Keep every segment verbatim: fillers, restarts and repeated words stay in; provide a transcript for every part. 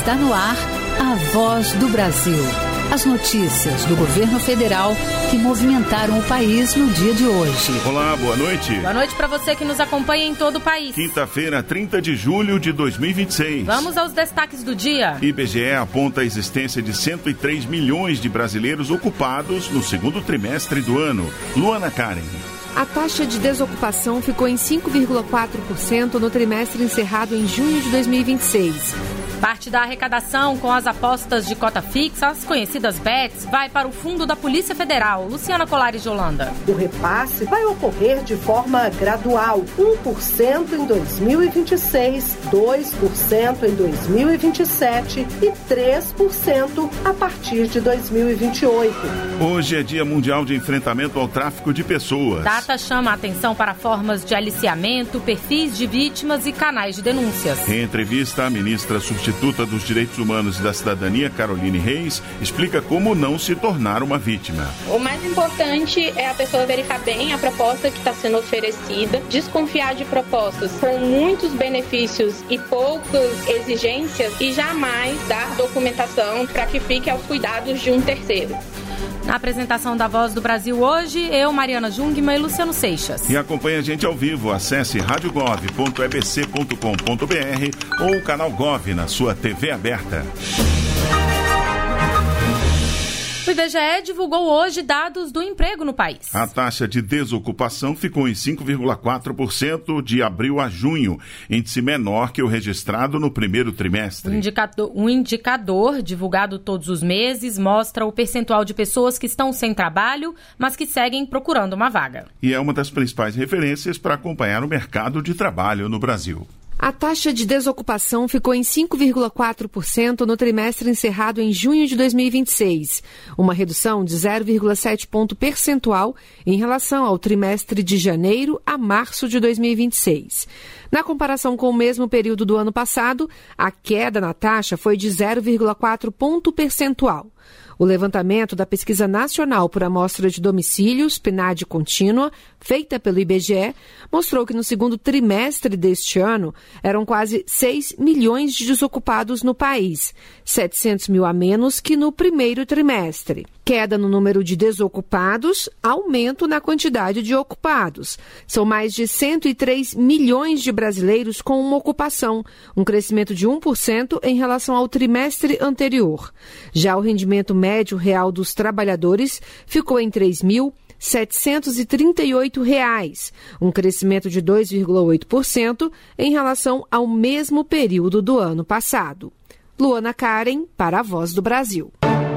Está no ar a Voz do Brasil. As notícias do governo federal que movimentaram o país no dia de hoje. Olá, boa noite. Boa noite para você que nos acompanha em todo o país. Quinta-feira, trinta de julho de dois mil e vinte e seis. Vamos aos destaques do dia. I B G E aponta a existência de cento e três milhões de brasileiros ocupados no segundo trimestre do ano. Luana Karen. A taxa de desocupação ficou em cinco vírgula quatro por cento no trimestre encerrado em junho de dois mil e vinte e seis. Parte da arrecadação com as apostas de cota fixa, as conhecidas bets, vai para o fundo da Polícia Federal. Luciana Colares de Holanda. O repasse vai ocorrer de forma gradual, um por cento em dois mil e vinte e seis, dois por cento em dois mil e vinte e sete e três por cento a partir de dois mil e vinte e oito. Hoje é Dia Mundial de Enfrentamento ao Tráfico de Pessoas. Data chama a atenção para formas de aliciamento, perfis de vítimas e canais de denúncias. Em entrevista, a ministra substituta Substituta dos Direitos Humanos e da Cidadania, Caroline Reis, explica como não se tornar uma vítima. O mais importante é a pessoa verificar bem a proposta que está sendo oferecida, desconfiar de propostas com muitos benefícios e poucas exigências e jamais dar documentação para que fique aos cuidados de um terceiro. Na apresentação da Voz do Brasil hoje, eu, Mariana Jungmann e Luciano Seixas. E acompanhe a gente ao vivo. Acesse rádio gov ponto e b c ponto com ponto b r ou o canal Gov na sua T V aberta. O I B G E divulgou hoje dados do emprego no país. A taxa de desocupação ficou em cinco vírgula quatro por cento de abril a junho, índice menor que o registrado no primeiro trimestre. Um indicador, um indicador divulgado todos os meses mostra o percentual de pessoas que estão sem trabalho, mas que seguem procurando uma vaga. E é uma das principais referências para acompanhar o mercado de trabalho no Brasil. A taxa de desocupação ficou em cinco vírgula quatro por cento no trimestre encerrado em junho de dois mil e vinte e seis, uma redução de zero vírgula sete ponto percentual em relação ao trimestre de janeiro a março de dois mil e vinte e seis. Na comparação com o mesmo período do ano passado, a queda na taxa foi de zero vírgula quatro ponto percentual. O levantamento da Pesquisa Nacional por Amostra de Domicílios, P N A D contínua, feita pelo I B G E, mostrou que no segundo trimestre deste ano eram quase seis milhões de desocupados no país, setecentos mil a menos que no primeiro trimestre. Queda no número de desocupados, aumento na quantidade de ocupados. São mais de cento e três milhões de brasileiros com uma ocupação, um crescimento de um por cento em relação ao trimestre anterior. Já o rendimento médio real dos trabalhadores ficou em três mil setecentos e trinta e oito reais, um crescimento de dois vírgula oito por cento em relação ao mesmo período do ano passado. Luana Karen, para a Voz do Brasil.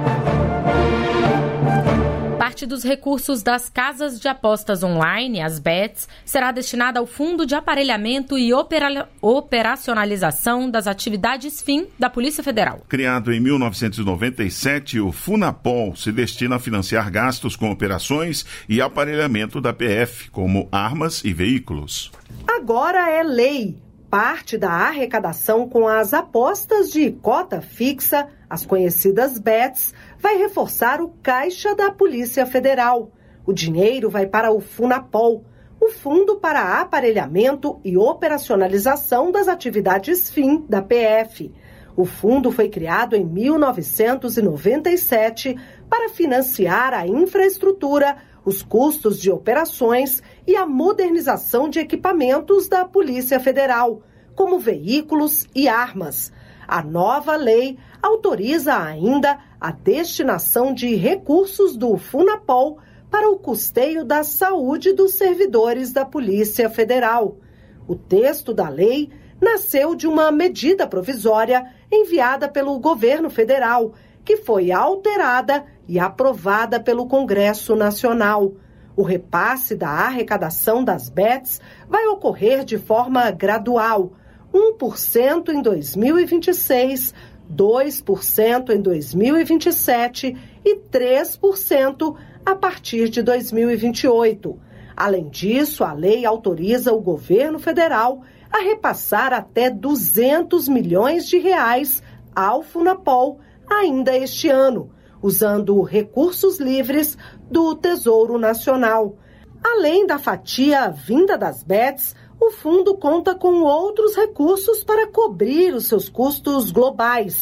Parte dos recursos das casas de apostas online, as bets, será destinada ao Fundo de Aparelhamento e opera- Operacionalização das Atividades Fim da Polícia Federal. Criado em mil novecentos e noventa e sete, o Funapol se destina a financiar gastos com operações e aparelhamento da P F, como armas e veículos. Agora é lei. Parte da arrecadação com as apostas de cota fixa, as conhecidas bets, vai reforçar o caixa da Polícia Federal. O dinheiro vai para o Funapol, o Fundo para Aparelhamento e Operacionalização das Atividades Fim da P F. O fundo foi criado em mil novecentos e noventa e sete para financiar a infraestrutura, os custos de operações e a modernização de equipamentos da Polícia Federal, como veículos e armas. A nova lei autoriza ainda a destinação de recursos do Funapol para o custeio da saúde dos servidores da Polícia Federal. O texto da lei nasceu de uma medida provisória enviada pelo governo federal, que foi alterada e aprovada pelo Congresso Nacional. O repasse da arrecadação das bets vai ocorrer de forma gradual, um por cento em dois mil e vinte e seis, dois por cento em dois mil e vinte e sete e três por cento a partir de dois mil e vinte e oito. Além disso, a lei autoriza o governo federal a repassar até duzentos milhões de reais ao Funapol ainda este ano, usando recursos livres do Tesouro Nacional. Além da fatia vinda das bets, o fundo conta com outros recursos para cobrir os seus custos globais.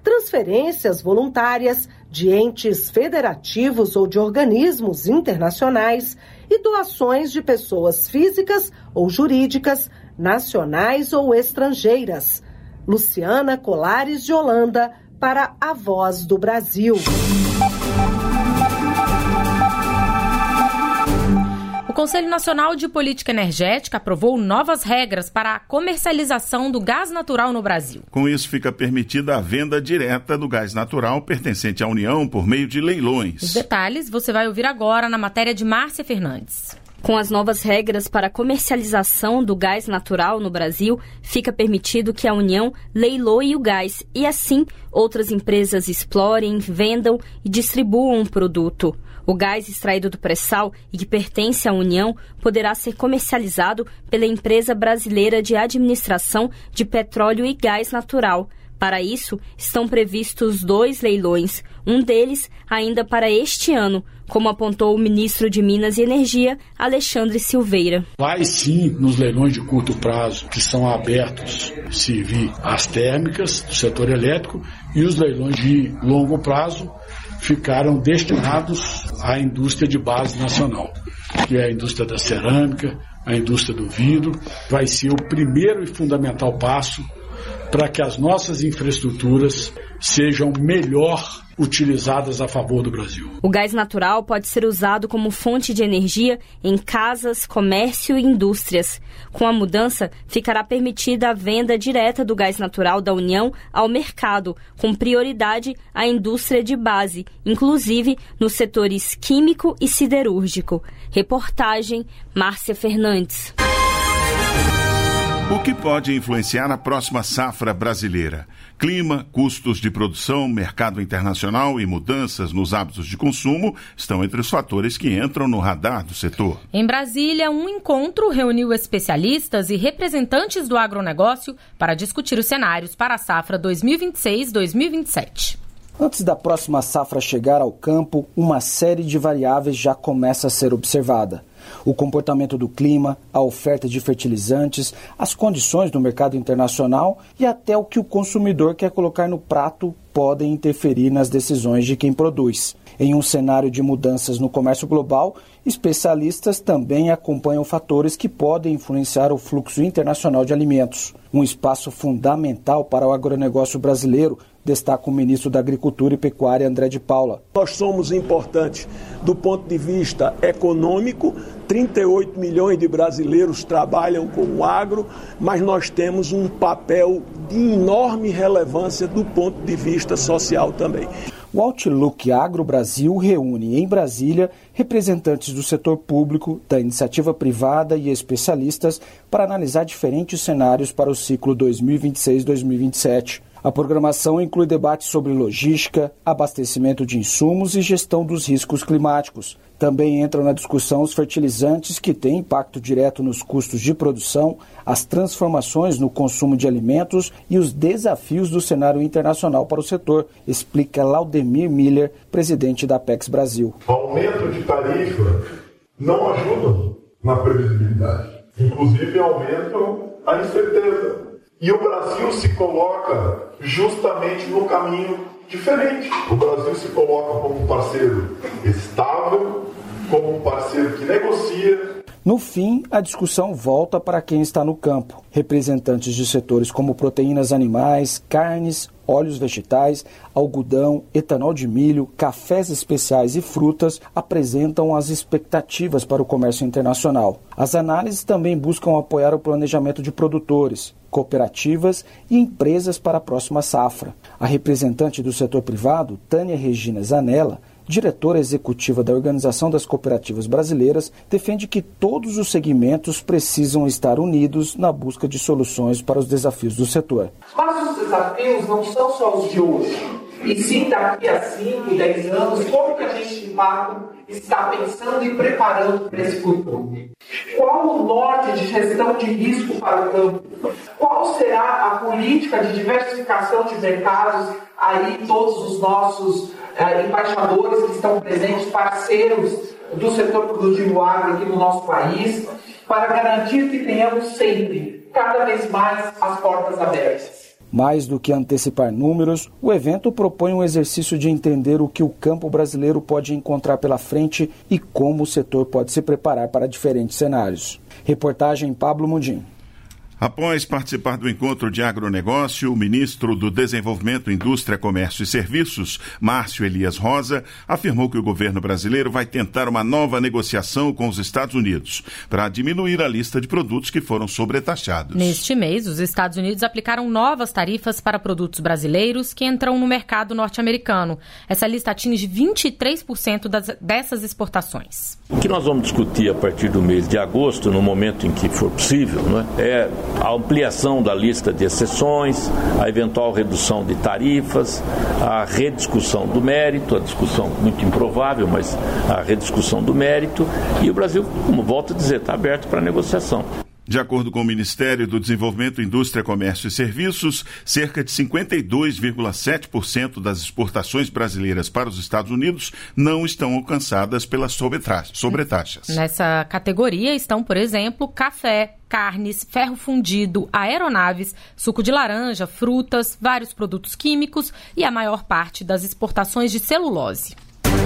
transferências voluntárias de entes federativos ou de organismos internacionais e doações de pessoas físicas ou jurídicas, nacionais ou estrangeiras. Luciana Colares de Holanda, para a Voz do Brasil. O Conselho Nacional de Política Energética aprovou novas regras para a comercialização do gás natural no Brasil. Com isso, fica permitida a venda direta do gás natural pertencente à União por meio de leilões. Os detalhes você vai ouvir agora na matéria de Márcia Fernandes. Com as novas regras para a comercialização do gás natural no Brasil, fica permitido que a União leiloe o gás e, assim, outras empresas explorem, vendam e distribuam o produto. O gás extraído do pré-sal e que pertence à União poderá ser comercializado pela Empresa Brasileira de Administração de Petróleo e Gás Natural. Para isso, estão previstos dois leilões, um deles ainda para este ano, como apontou o ministro de Minas e Energia, Alexandre Silveira. Vai sim nos leilões de curto prazo, que são abertos, se vir as térmicas do setor elétrico, e os leilões de longo prazo ficaram destinados à indústria de base nacional, que é a indústria da cerâmica, a indústria do vidro. Vai ser o primeiro e fundamental passo para que as nossas infraestruturas sejam melhor utilizadas a favor do Brasil. O gás natural pode ser usado como fonte de energia em casas, comércio e indústrias. Com a mudança, ficará permitida a venda direta do gás natural da União ao mercado, com prioridade à indústria de base, inclusive nos setores químico e siderúrgico. Reportagem Márcia Fernandes. O que pode influenciar a próxima safra brasileira? Clima, custos de produção, mercado internacional e mudanças nos hábitos de consumo estão entre os fatores que entram no radar do setor. Em Brasília, um encontro reuniu especialistas e representantes do agronegócio para discutir os cenários para a safra dois mil e vinte e seis dois mil e vinte e sete. Antes da próxima safra chegar ao campo, uma série de variáveis já começa a ser observada. O comportamento do clima, a oferta de fertilizantes, as condições do mercado internacional e até o que o consumidor quer colocar no prato podem interferir nas decisões de quem produz. Em um cenário de mudanças no comércio global, especialistas também acompanham fatores que podem influenciar o fluxo internacional de alimentos. Um espaço fundamental para o agronegócio brasileiro, destaca o ministro da Agricultura e Pecuária, André de Paula. Nós somos importantes do ponto de vista econômico, trinta e oito milhões de brasileiros trabalham com o agro, mas nós temos um papel de enorme relevância do ponto de vista social também. O Outlook Agro Brasil reúne em Brasília representantes do setor público, da iniciativa privada e especialistas para analisar diferentes cenários para o ciclo dois mil e vinte e seis dois mil e vinte e sete. A programação inclui debates sobre logística, abastecimento de insumos e gestão dos riscos climáticos. Também entram na discussão os fertilizantes que têm impacto direto nos custos de produção, as transformações no consumo de alimentos e os desafios do cenário internacional para o setor, explica Laudemir Miller, presidente da Apex Brasil. O aumento de tarifa não ajuda na previsibilidade. Inclusive, aumentam a incerteza. E o Brasil se coloca justamente no caminho diferente. O Brasil se coloca como um parceiro estável, como um parceiro que negocia. No fim, a discussão volta para quem está no campo. Representantes de setores como proteínas animais, carnes, óleos vegetais, algodão, etanol de milho, cafés especiais e frutas apresentam as expectativas para o comércio internacional. As análises também buscam apoiar o planejamento de produtores, cooperativas e empresas para a próxima safra. A representante do setor privado, Tânia Regina Zanella, diretora executiva da Organização das Cooperativas Brasileiras, defende que todos os segmentos precisam estar unidos na busca de soluções para os desafios do setor. Mas os desafios não são só os de hoje, e sim daqui a cinco, dez anos, como que a gente, de fato, está pensando e preparando para esse futuro. Qual o norte de gestão de risco para o campo? Qual será a política de diversificação de mercados? Aí todos os nossos eh, embaixadores que estão presentes, parceiros do setor produtivo agro aqui no nosso país, para garantir que tenhamos sempre, cada vez mais, as portas abertas. Mais do que antecipar números, o evento propõe um exercício de entender o que o campo brasileiro pode encontrar pela frente e como o setor pode se preparar para diferentes cenários. Reportagem Pablo Mundim. Após participar do encontro de agronegócio, o ministro do Desenvolvimento, Indústria, Comércio e Serviços, Márcio Elias Rosa, afirmou que o governo brasileiro vai tentar uma nova negociação com os Estados Unidos para diminuir a lista de produtos que foram sobretaxados. Neste mês, os Estados Unidos aplicaram novas tarifas para produtos brasileiros que entram no mercado norte-americano. Essa lista atinge vinte e três por cento das, dessas exportações. O que nós vamos discutir a partir do mês de agosto, no momento em que for possível, né, é a ampliação da lista de exceções, a eventual redução de tarifas, a rediscussão do mérito, a discussão muito improvável, mas a rediscussão do mérito, e o Brasil, como volto a dizer, está aberto para negociação. De acordo com o Ministério do Desenvolvimento, Indústria, Comércio e Serviços, cerca de cinquenta e dois vírgula sete por cento das exportações brasileiras para os Estados Unidos não estão alcançadas pelas sobretaxas. Nessa categoria estão, por exemplo, café, carnes, ferro fundido, aeronaves, suco de laranja, frutas, vários produtos químicos e a maior parte das exportações de celulose.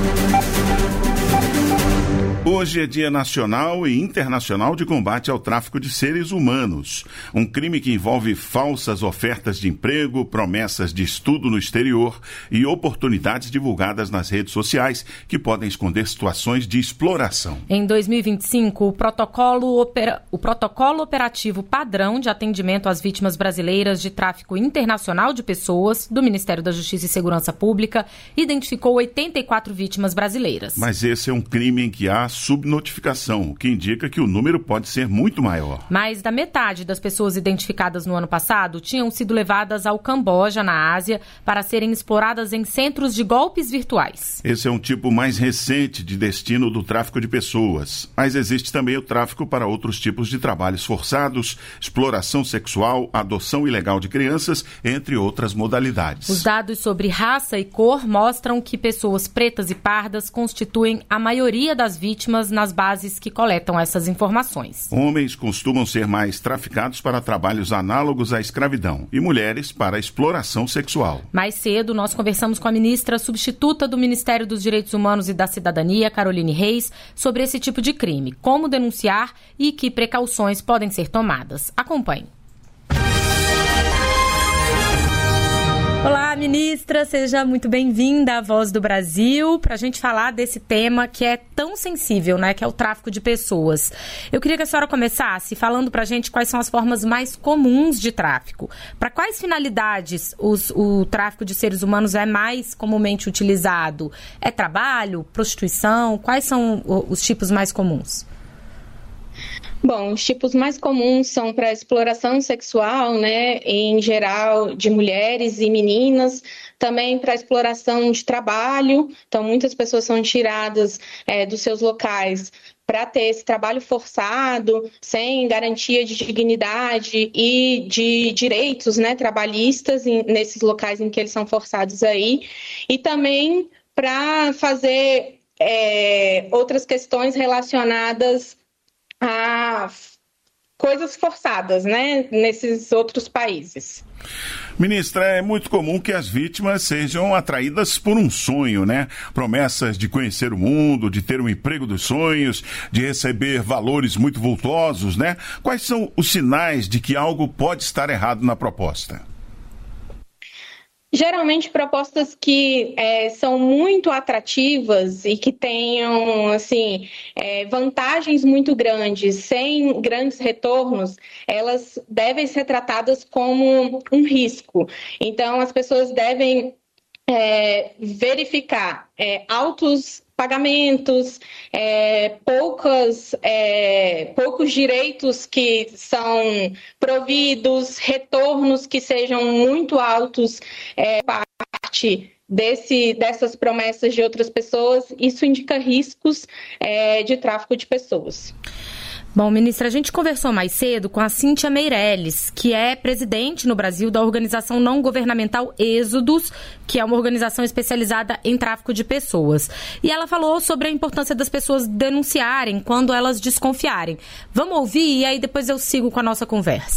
Hoje é Dia Nacional e Internacional de Combate ao Tráfico de Seres Humanos, um crime que envolve falsas ofertas de emprego, promessas de estudo no exterior e oportunidades divulgadas nas redes sociais que podem esconder situações de exploração. Em dois mil e vinte e cinco, o protocolo, opera... o protocolo operativo padrão de atendimento às vítimas brasileiras de tráfico internacional de pessoas do Ministério da Justiça e Segurança Pública identificou oitenta e quatro vítimas brasileiras. Mas esse é um crime em que há subnotificação, o que indica que o número pode ser muito maior. Mais da metade das pessoas identificadas no ano passado tinham sido levadas ao Camboja, na Ásia, para serem exploradas em centros de golpes virtuais. Esse é um tipo mais recente de destino do tráfico de pessoas, mas existe também o tráfico para outros tipos de trabalhos forçados, exploração sexual, adoção ilegal de crianças, entre outras modalidades. Os dados sobre raça e cor mostram que pessoas pretas e pardas constituem a maioria das vítimas nas bases que coletam essas informações. Homens costumam ser mais traficados para trabalhos análogos à escravidão e mulheres para a exploração sexual. Mais cedo, nós conversamos com a ministra substituta do Ministério dos Direitos Humanos e da Cidadania, Caroline Reis, sobre esse tipo de crime, como denunciar e que precauções podem ser tomadas. Acompanhe. Olá, ministra, seja muito bem-vinda à Voz do Brasil, para a gente falar desse tema que é tão sensível, né, que é o tráfico de pessoas. Eu queria que a senhora começasse falando para a gente quais são as formas mais comuns de tráfico. Para quais finalidades os, o tráfico de seres humanos é mais comumente utilizado? É trabalho, prostituição? Quais são os tipos mais comuns? Bom, os tipos mais comuns são para exploração sexual, né, em geral de mulheres e meninas, também para exploração de trabalho, então muitas pessoas são tiradas é, dos seus locais para ter esse trabalho forçado, sem garantia de dignidade e de direitos, né, trabalhistas em, nesses locais em que eles são forçados aí, e também para fazer é, outras questões relacionadas a coisas forçadas, né, nesses outros países. Ministra, é muito comum que as vítimas sejam atraídas por um sonho, né? Promessas de conhecer o mundo, de ter um emprego dos sonhos, de receber valores muito vultosos, né? Quais são os sinais de que algo pode estar errado na proposta? Geralmente propostas que é, são muito atrativas e que tenham assim, é, vantagens muito grandes, sem grandes retornos, elas devem ser tratadas como um risco. Então, as pessoas devem é, verificar é, altos pagamentos, é, poucas, é, poucos direitos que são providos, retornos que sejam muito altos, é, parte desse, dessas promessas de outras pessoas. Isso indica riscos é, de tráfico de pessoas. Bom, ministra, a gente conversou mais cedo com a Cíntia Meirelles, que é presidente no Brasil da organização não governamental Êxodos, que é uma organização especializada em tráfico de pessoas. E ela falou sobre a importância das pessoas denunciarem quando elas desconfiarem. Vamos ouvir e aí depois eu sigo com a nossa conversa.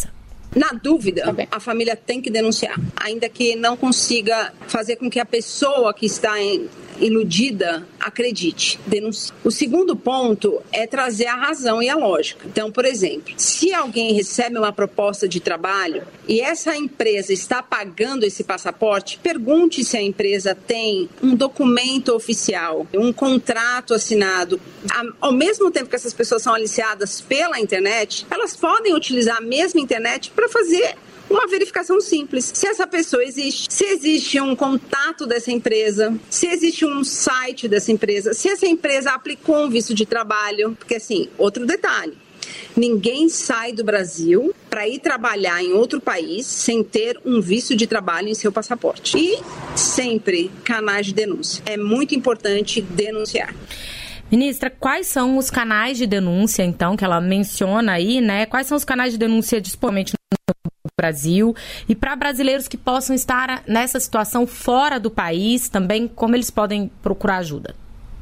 Na dúvida, a família tem que denunciar, ainda que não consiga fazer com que a pessoa que está em iludida acredite, denuncie. O segundo ponto é trazer a razão e a lógica. Então, por exemplo, se alguém recebe uma proposta de trabalho e essa empresa está pagando esse passaporte, pergunte se a empresa tem um documento oficial, um contrato assinado. Ao mesmo tempo que essas pessoas são aliciadas pela internet, elas podem utilizar a mesma internet para fazer uma verificação simples. Se essa pessoa existe, se existe um contato dessa empresa, se existe um site dessa empresa, se essa empresa aplicou um visto de trabalho. Porque, assim, outro detalhe, ninguém sai do Brasil para ir trabalhar em outro país sem ter um visto de trabalho em seu passaporte. E sempre canais de denúncia. É muito importante denunciar. Ministra, quais são os canais de denúncia, então, que ela menciona aí, né? Quais são os canais de denúncia disponíveis no Brasil? E para brasileiros que possam estar nessa situação fora do país, também, como eles podem procurar ajuda?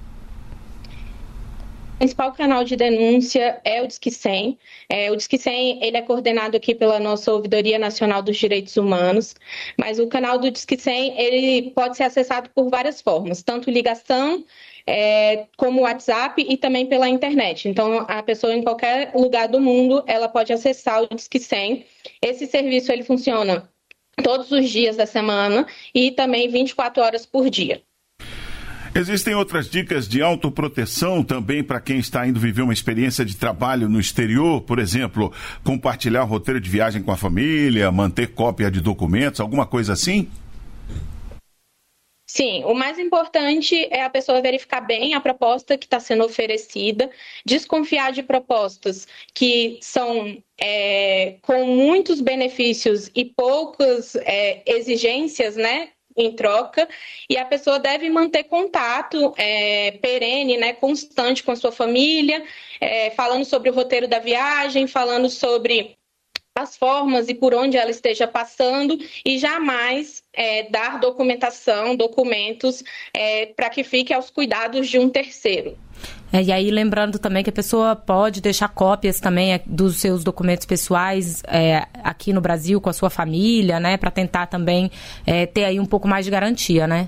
O principal canal de denúncia é o Disque cem. É, o Disque cem ele é coordenado aqui pela nossa Ouvidoria Nacional dos Direitos Humanos, mas o canal do Disque cem ele pode ser acessado por várias formas, tanto ligação, É, como o WhatsApp e também pela internet. Então, a pessoa em qualquer lugar do mundo, ela pode acessar o Disque cem. Esse serviço ele funciona todos os dias da semana e também vinte e quatro horas por dia. Existem outras dicas de autoproteção também para quem está indo viver uma experiência de trabalho no exterior, por exemplo, compartilhar o roteiro de viagem com a família, manter cópia de documentos, alguma coisa assim? Sim, o mais importante é a pessoa verificar bem a proposta que está sendo oferecida, desconfiar de propostas que são é, com muitos benefícios e poucas é, exigências, né, em troca, e a pessoa deve manter contato é, perene, né, constante com a sua família, é, falando sobre o roteiro da viagem, falando sobre as formas e por onde ela esteja passando e jamais é, dar documentação, documentos é, para que fique aos cuidados de um terceiro. É, e aí, lembrando também que a pessoa pode deixar cópias também é, dos seus documentos pessoais é, aqui no Brasil com a sua família, né, para tentar também é, ter aí um pouco mais de garantia, né?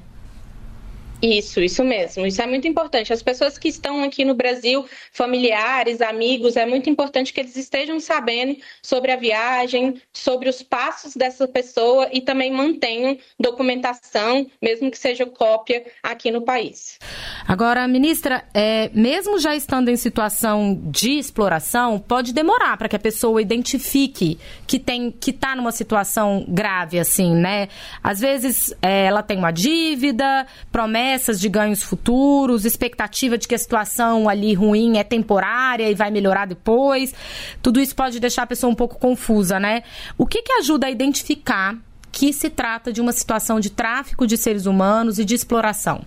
Isso, isso mesmo. Isso é muito importante. As pessoas que estão aqui no Brasil, familiares, amigos, é muito importante que eles estejam sabendo sobre a viagem, sobre os passos dessa pessoa e também mantenham documentação, mesmo que seja cópia, aqui no país. Agora, ministra, é, mesmo já estando em situação de exploração, pode demorar para que a pessoa identifique que tem, que está numa situação grave, assim, né? Às vezes é, ela tem uma dívida, promete de ganhos futuros, expectativa de que a situação ali ruim é temporária e vai melhorar depois. Tudo isso pode deixar a pessoa um pouco confusa, né? O que que ajuda a identificar que se trata de uma situação de tráfico de seres humanos e de exploração?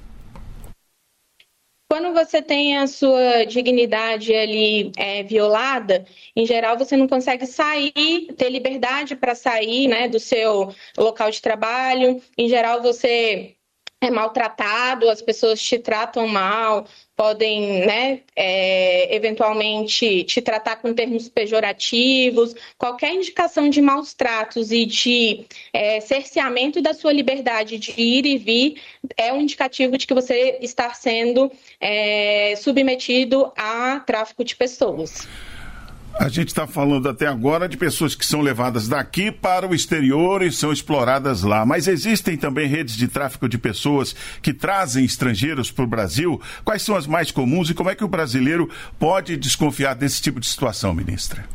Quando você tem a sua dignidade ali é, violada, em geral você não consegue sair, ter liberdade para sair, né, do seu local de trabalho. Em geral você é maltratado, as pessoas te tratam mal, podem, né, é, eventualmente te tratar com termos pejorativos. Qualquer indicação de maus tratos e de é, cerceamento da sua liberdade de ir e vir é um indicativo de que você está sendo é, submetido a tráfico de pessoas. A gente está falando até agora de pessoas que são levadas daqui para o exterior e são exploradas lá. Mas existem também redes de tráfico de pessoas que trazem estrangeiros para o Brasil. Quais são as mais comuns e como é que o brasileiro pode desconfiar desse tipo de situação, ministra?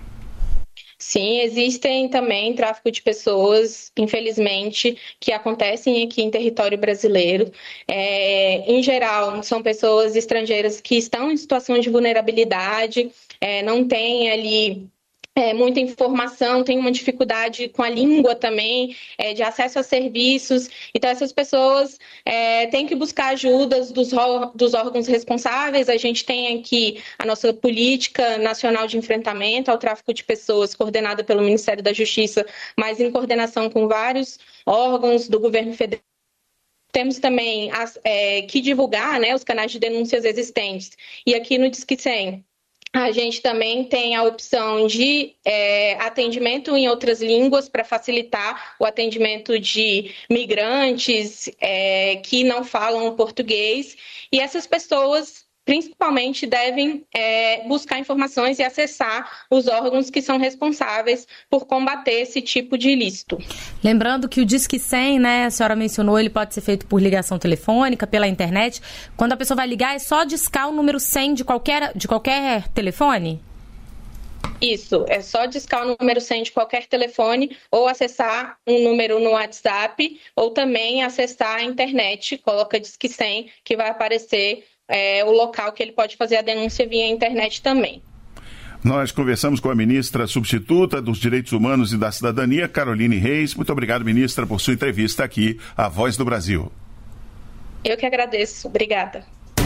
Sim, existem também tráfico de pessoas, infelizmente, que acontecem aqui em território brasileiro. É, em geral, são pessoas estrangeiras que estão em situação de vulnerabilidade, é, não têm ali É, muita informação, tem uma dificuldade com a língua também, é, de acesso a serviços. Então, essas pessoas é, têm que buscar ajudas dos, dos órgãos responsáveis. A gente tem aqui a nossa Política Nacional de Enfrentamento ao Tráfico de Pessoas, coordenada pelo Ministério da Justiça, mas em coordenação com vários órgãos do governo federal. Temos também as, é, que divulgar, né, os canais de denúncias existentes. E aqui no Disque cem, A gente também tem a opção de é, atendimento em outras línguas para facilitar o atendimento de migrantes é, que não falam português. E essas pessoas, principalmente, devem é, buscar informações e acessar os órgãos que são responsáveis por combater esse tipo de ilícito. Lembrando que o Disque cem, né, a senhora mencionou, ele pode ser feito por ligação telefônica, pela internet. Quando a pessoa vai ligar, é só discar o número cem de qualquer, de qualquer telefone? Isso, é só discar o número cem de qualquer telefone ou acessar um número no WhatsApp ou também acessar a internet, coloca Disque cem, que vai aparecer É, o local que ele pode fazer a denúncia via internet também. Nós conversamos com a ministra substituta dos Direitos Humanos e da Cidadania, Caroline Reis. Muito obrigado, ministra, por sua entrevista aqui à Voz do Brasil. Eu que agradeço. Obrigada.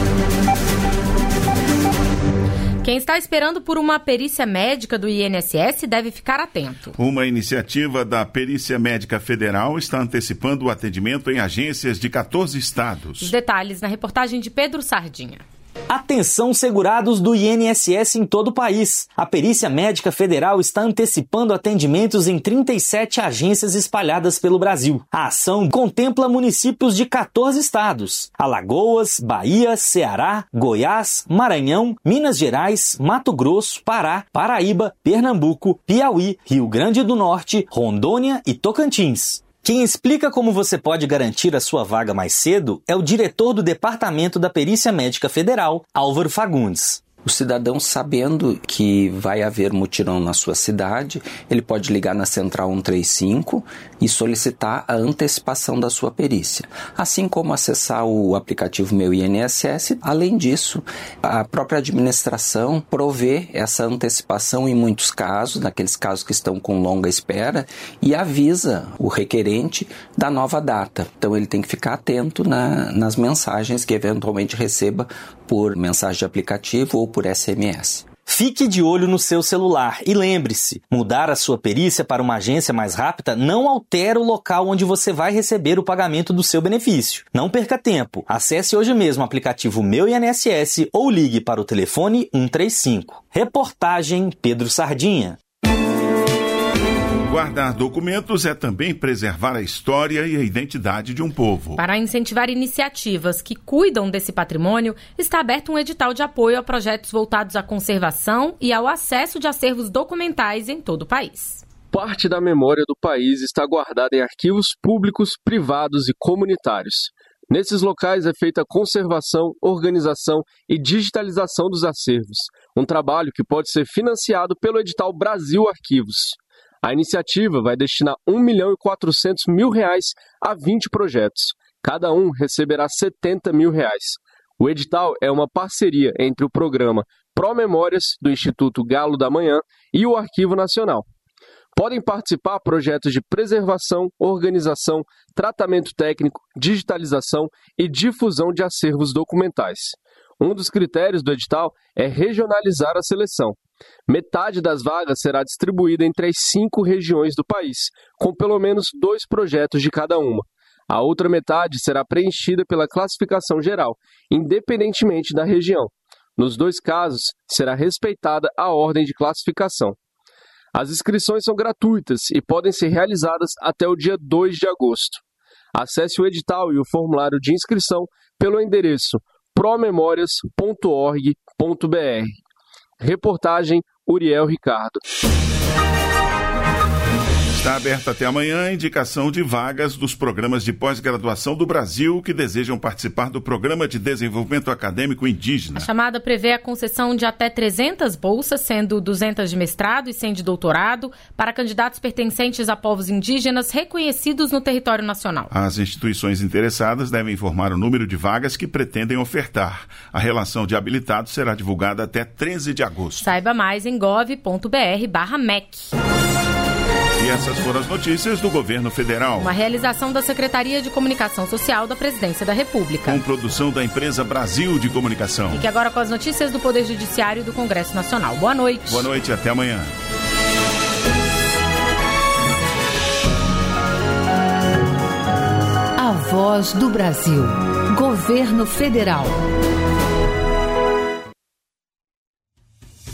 Quem está esperando por uma perícia médica do I N S S deve ficar atento. Uma iniciativa da Perícia Médica Federal está antecipando o atendimento em agências de quatorze estados. Os detalhes na reportagem de Pedro Sardinha. Atenção, segurados do I N S S em todo o país. A Perícia Médica Federal está antecipando atendimentos em trinta e sete agências espalhadas pelo Brasil. A ação contempla municípios de quatorze estados: Alagoas, Bahia, Ceará, Goiás, Maranhão, Minas Gerais, Mato Grosso, Pará, Paraíba, Pernambuco, Piauí, Rio Grande do Norte, Rondônia e Tocantins. Quem explica como você pode garantir a sua vaga mais cedo é o diretor do Departamento da Perícia Médica Federal, Álvaro Fagundes. O cidadão, sabendo que vai haver mutirão na sua cidade, ele pode ligar na Central cento e trinta e cinco e solicitar a antecipação da sua perícia. Assim como acessar o aplicativo Meu I N S S. Além disso, a própria administração provê essa antecipação em muitos casos, naqueles casos que estão com longa espera, e avisa o requerente da nova data. Então ele tem que ficar atento na, nas mensagens que eventualmente receba por mensagem de aplicativo ou por S M S. Fique de olho no seu celular e lembre-se, mudar a sua perícia para uma agência mais rápida não altera o local onde você vai receber o pagamento do seu benefício. Não perca tempo. Acesse hoje mesmo o aplicativo Meu I N S S ou ligue para o telefone cento e trinta e cinco. Reportagem Pedro Sardinha. Guardar documentos é também preservar a história e a identidade de um povo. Para incentivar iniciativas que cuidam desse patrimônio, está aberto um edital de apoio a projetos voltados à conservação e ao acesso de acervos documentais em todo o país. Parte da memória do país está guardada em arquivos públicos, privados e comunitários. Nesses locais é feita a conservação, organização e digitalização dos acervos, um trabalho que pode ser financiado pelo edital Brasil Arquivos. A iniciativa vai destinar um milhão e quatrocentos mil reais a vinte projetos. Cada um receberá setenta mil reais. O edital é uma parceria entre o programa Pró-Memórias do Instituto Galo da Manhã e o Arquivo Nacional. Podem participar projetos de preservação, organização, tratamento técnico, digitalização e difusão de acervos documentais. Um dos critérios do edital é regionalizar a seleção. Metade das vagas será distribuída entre as cinco regiões do país, com pelo menos dois projetos de cada uma. A outra metade será preenchida pela classificação geral, independentemente da região. Nos dois casos, será respeitada a ordem de classificação. As inscrições são gratuitas e podem ser realizadas até o dia dois de agosto. Acesse o edital e o formulário de inscrição pelo endereço promemorias ponto org ponto br. Reportagem Uriel Ricardo. Está aberta até amanhã a indicação de vagas dos programas de pós-graduação do Brasil que desejam participar do Programa de Desenvolvimento Acadêmico Indígena. A chamada prevê a concessão de até trezentas bolsas, sendo duzentas de mestrado e cem de doutorado, para candidatos pertencentes a povos indígenas reconhecidos no território nacional. As instituições interessadas devem informar o número de vagas que pretendem ofertar. A relação de habilitados será divulgada até treze de agosto. Saiba mais em gov ponto br barra M E C. E essas foram as notícias do Governo Federal. Uma realização da Secretaria de Comunicação Social da Presidência da República. Com produção da empresa Brasil de Comunicação. Fique agora com as notícias do Poder Judiciário e do Congresso Nacional. Boa noite. Boa noite e até amanhã. A Voz do Brasil. Governo Federal.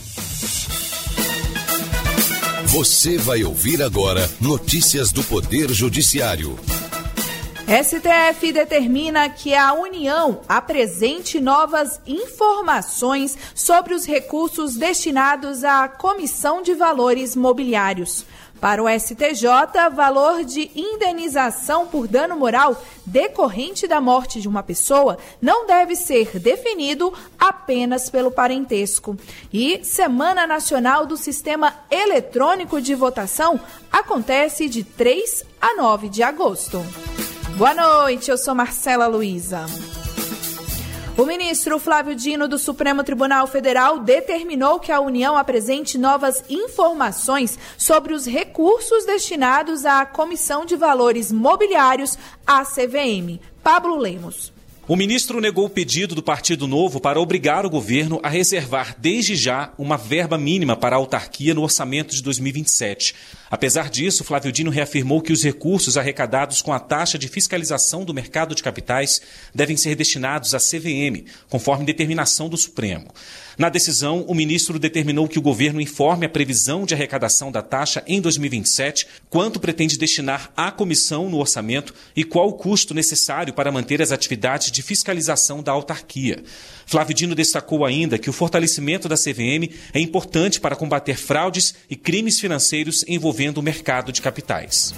Você vai ouvir agora notícias do Poder Judiciário. S T F determina que a União apresente novas informações sobre os recursos destinados à Comissão de Valores Mobiliários. Para o S T J, valor de indenização por dano moral decorrente da morte de uma pessoa não deve ser definido apenas pelo parentesco. E Semana Nacional do Sistema Eletrônico de Votação acontece de três a nove de agosto. Boa noite, eu sou Marcela Luiza. O ministro Flávio Dino do Supremo Tribunal Federal determinou que a União apresente novas informações sobre os recursos destinados à Comissão de Valores Mobiliários, a C V M. Pablo Lemos. O ministro negou o pedido do Partido Novo para obrigar o governo a reservar desde já uma verba mínima para a autarquia no orçamento de dois mil e vinte e sete. Apesar disso, Flávio Dino reafirmou que os recursos arrecadados com a taxa de fiscalização do mercado de capitais devem ser destinados à C V M, conforme determinação do Supremo. Na decisão, o ministro determinou que o governo informe a previsão de arrecadação da taxa em dois mil e vinte e sete, quanto pretende destinar à comissão no orçamento e qual o custo necessário para manter as atividades de fiscalização da autarquia. Flávio Dino destacou ainda que o fortalecimento da C V M é importante para combater fraudes e crimes financeiros envolvendo o mercado de capitais.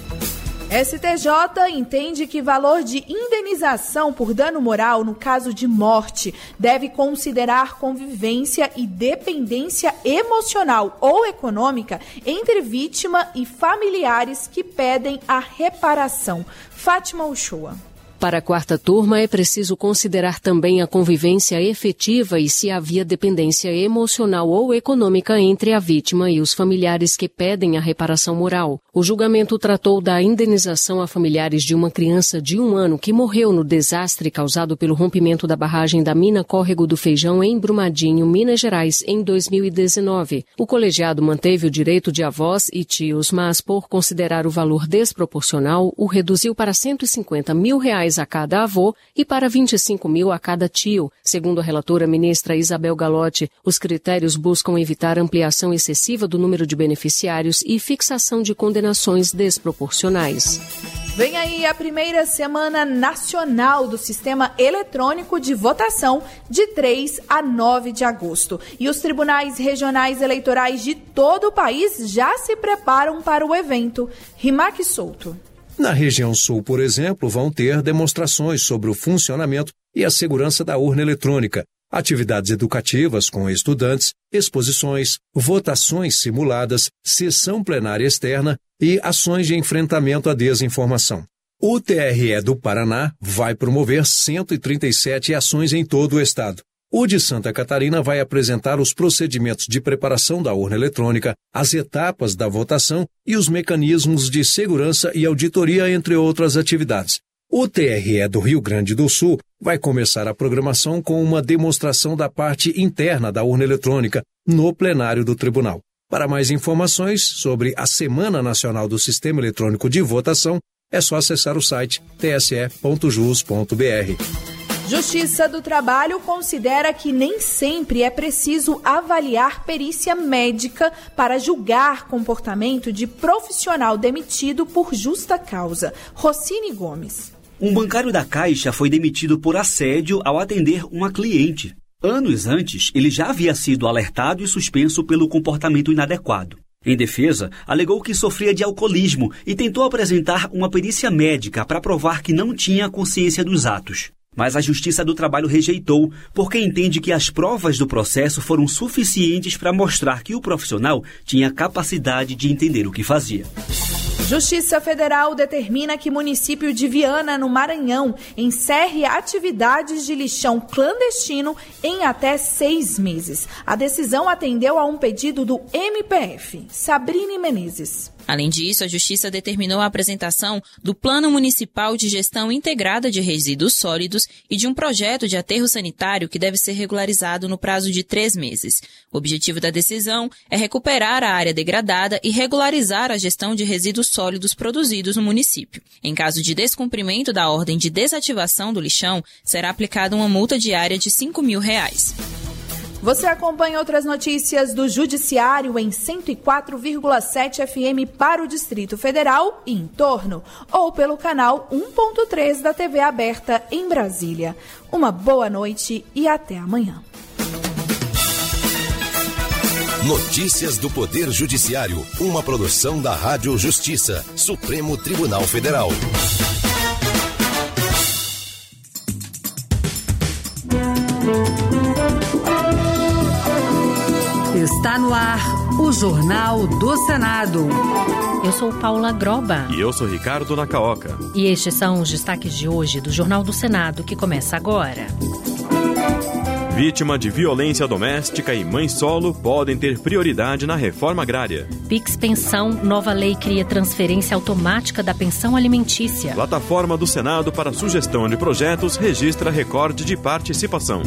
S T J entende que valor de indenização por dano moral no caso de morte deve considerar convivência e dependência emocional ou econômica entre vítima e familiares que pedem a reparação. Fátima Uchoa. Para a quarta turma, é preciso considerar também a convivência efetiva e se havia dependência emocional ou econômica entre a vítima e os familiares que pedem a reparação moral. O julgamento tratou da indenização a familiares de uma criança de um ano que morreu no desastre causado pelo rompimento da barragem da mina Córrego do Feijão em Brumadinho, Minas Gerais, em dois mil e dezenove. O colegiado manteve o direito de avós e tios, mas por considerar o valor desproporcional, o reduziu para cento e cinquenta mil reais a cada avô e para vinte e cinco mil a cada tio. Segundo a relatora ministra Isabel Galotti, os critérios buscam evitar ampliação excessiva do número de beneficiários e fixação de condenações desproporcionais. Vem aí a primeira Semana Nacional do Sistema Eletrônico de Votação, de três a nove de agosto. E os tribunais regionais eleitorais de todo o país já se preparam para o evento. Rimac Souto. Na região sul, por exemplo, vão ter demonstrações sobre o funcionamento e a segurança da urna eletrônica, atividades educativas com estudantes, exposições, votações simuladas, sessão plenária externa e ações de enfrentamento à desinformação. O T R E do Paraná vai promover cento e trinta e sete ações em todo o estado. O de Santa Catarina vai apresentar os procedimentos de preparação da urna eletrônica, as etapas da votação e os mecanismos de segurança e auditoria, entre outras atividades. O T R E do Rio Grande do Sul vai começar a programação com uma demonstração da parte interna da urna eletrônica no plenário do tribunal. Para mais informações sobre a Semana Nacional do Sistema Eletrônico de Votação, é só acessar o site t s e ponto jus ponto b r. Justiça do Trabalho considera que nem sempre é preciso avaliar perícia médica para julgar comportamento de profissional demitido por justa causa. Rocine Gomes. Um bancário da Caixa foi demitido por assédio ao atender uma cliente. Anos antes, ele já havia sido alertado e suspenso pelo comportamento inadequado. Em defesa, alegou que sofria de alcoolismo e tentou apresentar uma perícia médica para provar que não tinha consciência dos atos. Mas a Justiça do Trabalho rejeitou, porque entende que as provas do processo foram suficientes para mostrar que o profissional tinha capacidade de entender o que fazia. Justiça Federal determina que município de Viana, no Maranhão, encerre atividades de lixão clandestino em até seis meses. A decisão atendeu a um pedido do M P F. Sabrine Menezes. Além disso, a Justiça determinou a apresentação do Plano Municipal de Gestão Integrada de Resíduos Sólidos e de um projeto de aterro sanitário que deve ser regularizado no prazo de três meses. O objetivo da decisão é recuperar a área degradada e regularizar a gestão de resíduos sólidos produzidos no município. Em caso de descumprimento da ordem de desativação do lixão, será aplicada uma multa diária de cinco mil reais. Você acompanha outras notícias do Judiciário em cento e quatro vírgula sete F M para o Distrito Federal e em torno, ou pelo canal um ponto três da T V aberta em Brasília. Uma boa noite e até amanhã. Notícias do Poder Judiciário, uma produção da Rádio Justiça, Supremo Tribunal Federal. Está no ar o Jornal do Senado. Eu sou Paula Groba. E eu sou Ricardo Nacaoca. E estes são os destaques de hoje do Jornal do Senado, que começa agora. Vítima de violência doméstica e mãe solo podem ter prioridade na reforma agrária. Pix Pensão, nova lei cria transferência automática da pensão alimentícia. Plataforma do Senado para sugestão de projetos registra recorde de participação.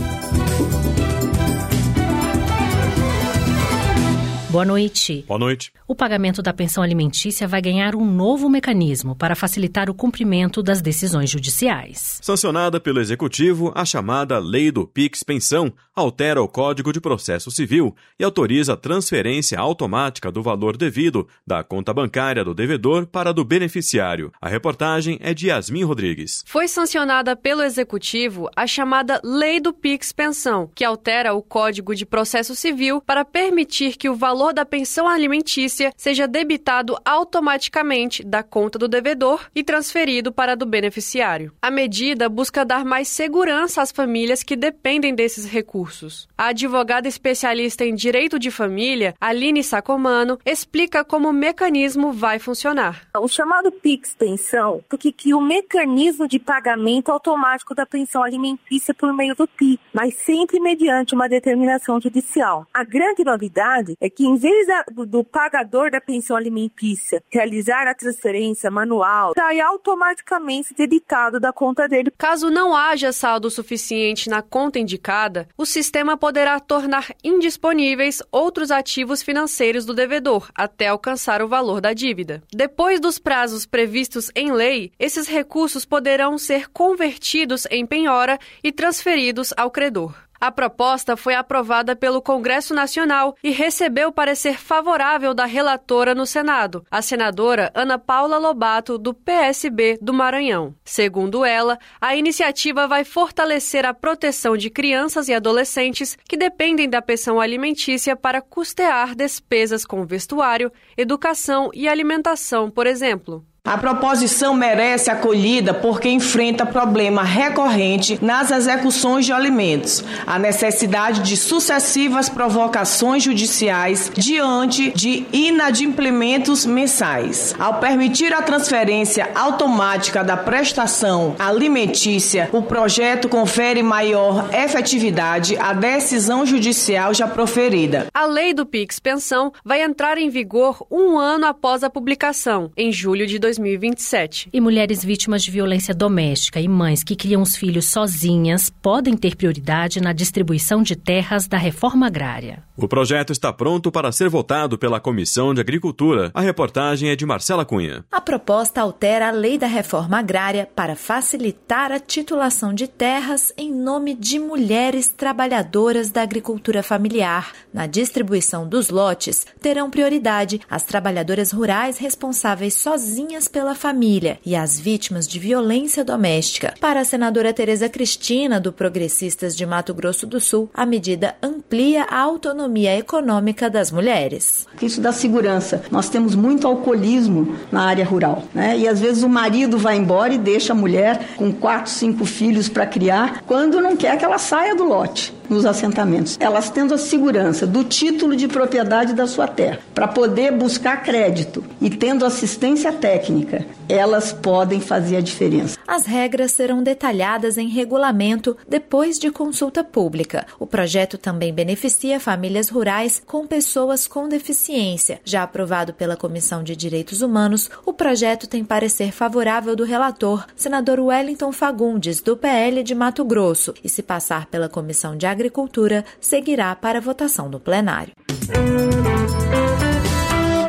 Boa noite. Boa noite. O pagamento da pensão alimentícia vai ganhar um novo mecanismo para facilitar o cumprimento das decisões judiciais. Sancionada pelo Executivo, a chamada Lei do Pix Pensão altera o Código de Processo Civil e autoriza a transferência automática do valor devido da conta bancária do devedor para a do beneficiário. A reportagem é de Yasmin Rodrigues. Foi sancionada pelo Executivo a chamada Lei do Pix Pensão, que altera o Código de Processo Civil para permitir que o valor da pensão alimentícia seja debitado automaticamente da conta do devedor e transferido para a do beneficiário. A medida busca dar mais segurança às famílias que dependem desses recursos. A advogada especialista em direito de família, Aline Sacomano, explica como o mecanismo vai funcionar. O chamado Pix Pensão, porque cria o mecanismo de pagamento automático da pensão alimentícia por meio do P I, mas sempre mediante uma determinação judicial. A grande novidade é que, em vez do, do pagador da pensão alimentícia realizar a transferência manual, sai automaticamente debitado da conta dele. Caso não haja saldo suficiente na conta indicada, o sistema poderá tornar indisponíveis outros ativos financeiros do devedor até alcançar o valor da dívida. Depois dos prazos previstos em lei, esses recursos poderão ser convertidos em penhora e transferidos ao credor. A proposta foi aprovada pelo Congresso Nacional e recebeu parecer favorável da relatora no Senado, a senadora Ana Paula Lobato, do P S B do Maranhão. Segundo ela, a iniciativa vai fortalecer a proteção de crianças e adolescentes que dependem da pensão alimentícia para custear despesas com vestuário, educação e alimentação, por exemplo. A proposição merece acolhida porque enfrenta problema recorrente nas execuções de alimentos, a necessidade de sucessivas provocações judiciais diante de inadimplimentos mensais. Ao permitir a transferência automática da prestação alimentícia, o projeto confere maior efetividade à decisão judicial já proferida. A lei do Pix Pensão vai entrar em vigor um ano após a publicação, em julho de dois mil e vinte e sete. E mulheres vítimas de violência doméstica e mães que criam os filhos sozinhas podem ter prioridade na distribuição de terras da reforma agrária. O projeto está pronto para ser votado pela Comissão de Agricultura. A reportagem é de Marcela Cunha. A proposta altera a lei da reforma agrária para facilitar a titulação de terras em nome de mulheres trabalhadoras da agricultura familiar. Na distribuição dos lotes, terão prioridade as trabalhadoras rurais responsáveis sozinhas pela família e as vítimas de violência doméstica. Para a senadora Tereza Cristina, do Progressistas de Mato Grosso do Sul, a medida amplia a autonomia econômica das mulheres. Isso dá segurança. Nós temos muito alcoolismo na área rural, né? E às vezes o marido vai embora e deixa a mulher com quatro, cinco filhos para criar, quando não quer que ela saia do lote nos assentamentos. Elas tendo a segurança do título de propriedade da sua terra, para poder buscar crédito e tendo assistência técnica, elas podem fazer a diferença. As regras serão detalhadas em regulamento depois de consulta pública. O projeto também beneficia famílias rurais com pessoas com deficiência. Já aprovado pela Comissão de Direitos Humanos, o projeto tem parecer favorável do relator, senador Wellington Fagundes, do P L de Mato Grosso, e se passar pela Comissão de Agricultura, seguirá para votação no plenário. A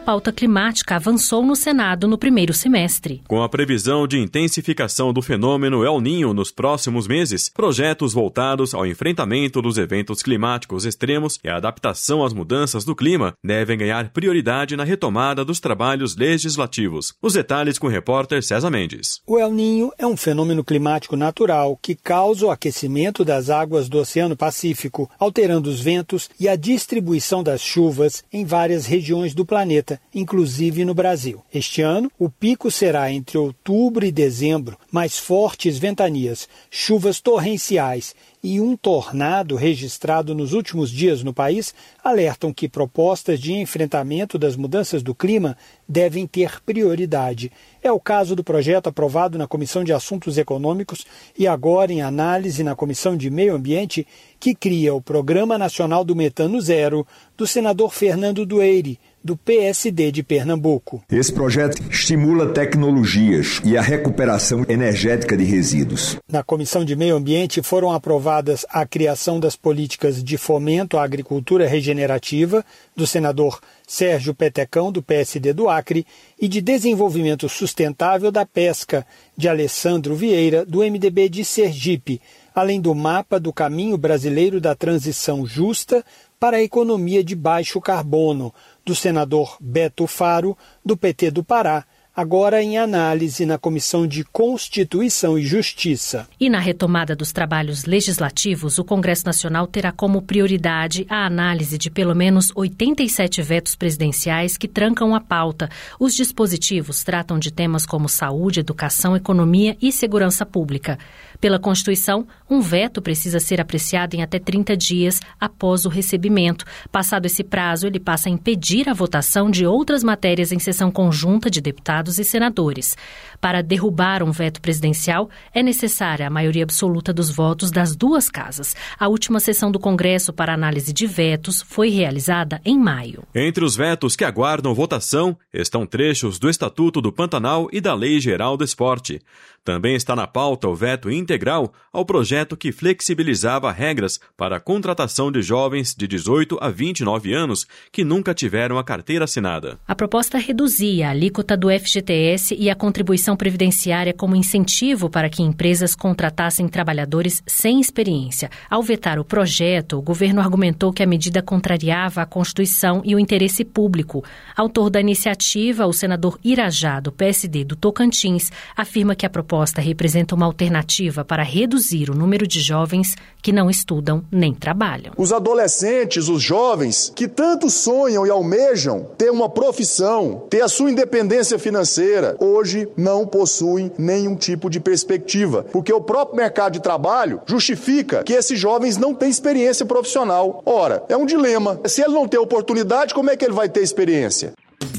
pauta climática avançou no Senado no primeiro semestre. Com a previsão de intensificação do fenômeno El Niño nos próximos meses, projetos voltados ao enfrentamento dos eventos climáticos extremos e a adaptação às mudanças do clima devem ganhar prioridade na retomada dos trabalhos legislativos. Os detalhes com o repórter César Mendes. O El Niño é um fenômeno climático natural que causa o aquecimento das águas do Oceano Pacífico, alterando os ventos e a distribuição das chuvas em várias regiões do planeta, inclusive no Brasil. Este ano, o pico será entre outubro e dezembro, mais fortes ventanias, chuvas torrenciais e um tornado registrado nos últimos dias no país alertam que propostas de enfrentamento das mudanças do clima devem ter prioridade. É o caso do projeto aprovado na Comissão de Assuntos Econômicos e agora em análise na Comissão de Meio Ambiente, que cria o Programa Nacional do Metano Zero, do senador Fernando Dueire, do P S D de Pernambuco. Esse projeto estimula tecnologias e a recuperação energética de resíduos. Na Comissão de Meio Ambiente foram aprovadas a criação das políticas de fomento à agricultura regenerativa, do senador Sérgio Petecão, do P S D do Acre, e de desenvolvimento sustentável da pesca, de Alessandro Vieira, do M D B de Sergipe, além do mapa do caminho brasileiro da transição justa para a economia de baixo carbono, do senador Beto Faro, do P T do Pará, agora em análise na Comissão de Constituição e Justiça. E na retomada dos trabalhos legislativos, o Congresso Nacional terá como prioridade a análise de pelo menos oitenta e sete vetos presidenciais que trancam a pauta. Os dispositivos tratam de temas como saúde, educação, economia e segurança pública. Pela Constituição, um veto precisa ser apreciado em até trinta dias após o recebimento. Passado esse prazo, ele passa a impedir a votação de outras matérias em sessão conjunta de deputados e senadores. Para derrubar um veto presidencial, é necessária a maioria absoluta dos votos das duas casas. A última sessão do Congresso para análise de vetos foi realizada em maio. Entre os vetos que aguardam votação estão trechos do Estatuto do Pantanal e da Lei Geral do Esporte. Também está na pauta o veto integral ao projeto que flexibilizava regras para a contratação de jovens de dezoito a vinte e nove anos que nunca tiveram a carteira assinada. A proposta reduzia a alíquota do F G T S e a contribuição previdenciária como incentivo para que empresas contratassem trabalhadores sem experiência. Ao vetar o projeto, o governo argumentou que a medida contrariava a Constituição e o interesse público. Autor da iniciativa, o senador Irajá, do P S D do Tocantins, afirma que a proposta representa uma alternativa para reduzir o número de jovens que não estudam nem trabalham. Os adolescentes, os jovens, que tanto sonham e almejam ter uma profissão, ter a sua independência financeira, hoje não possuem nenhum tipo de perspectiva, porque o próprio mercado de trabalho justifica que esses jovens não têm experiência profissional. Ora, é um dilema. Se ele não tem oportunidade, como é que ele vai ter experiência?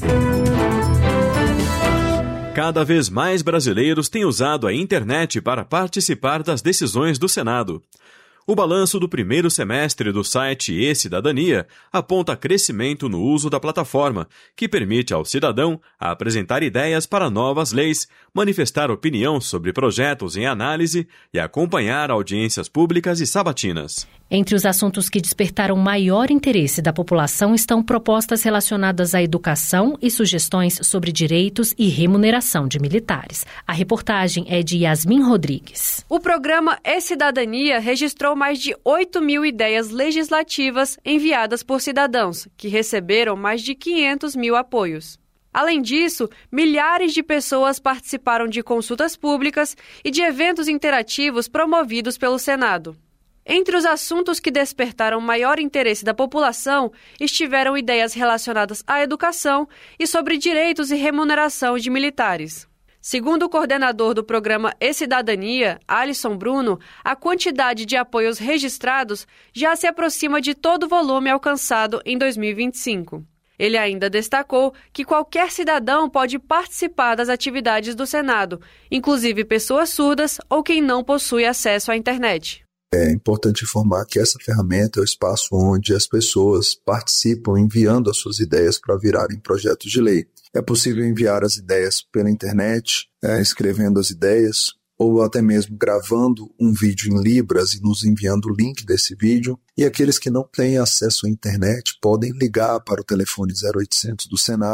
Cada vez mais brasileiros têm usado a internet para participar das decisões do Senado. O balanço do primeiro semestre do site E-Cidadania aponta crescimento no uso da plataforma, que permite ao cidadão apresentar ideias para novas leis, manifestar opinião sobre projetos em análise e acompanhar audiências públicas e sabatinas. Entre os assuntos que despertaram maior interesse da população estão propostas relacionadas à educação e sugestões sobre direitos e remuneração de militares. A reportagem é de Yasmin Rodrigues. O programa E-Cidadania registrou mais de oito mil ideias legislativas enviadas por cidadãos, que receberam mais de quinhentos mil apoios. Além disso, milhares de pessoas participaram de consultas públicas e de eventos interativos promovidos pelo Senado. Entre os assuntos que despertaram maior interesse da população estiveram ideias relacionadas à educação e sobre direitos e remuneração de militares. Segundo o coordenador do programa E-Cidadania, Alisson Bruno, a quantidade de apoios registrados já se aproxima de todo o volume alcançado em dois mil e vinte e cinco. Ele ainda destacou que qualquer cidadão pode participar das atividades do Senado, inclusive pessoas surdas ou quem não possui acesso à internet. É importante informar que essa ferramenta é o espaço onde as pessoas participam enviando as suas ideias para virarem projetos de lei. É possível enviar as ideias pela internet, é, escrevendo as ideias, ou até mesmo gravando um vídeo em Libras e nos enviando o link desse vídeo. E aqueles que não têm acesso à internet podem ligar para o telefone zero oitocentos do Senado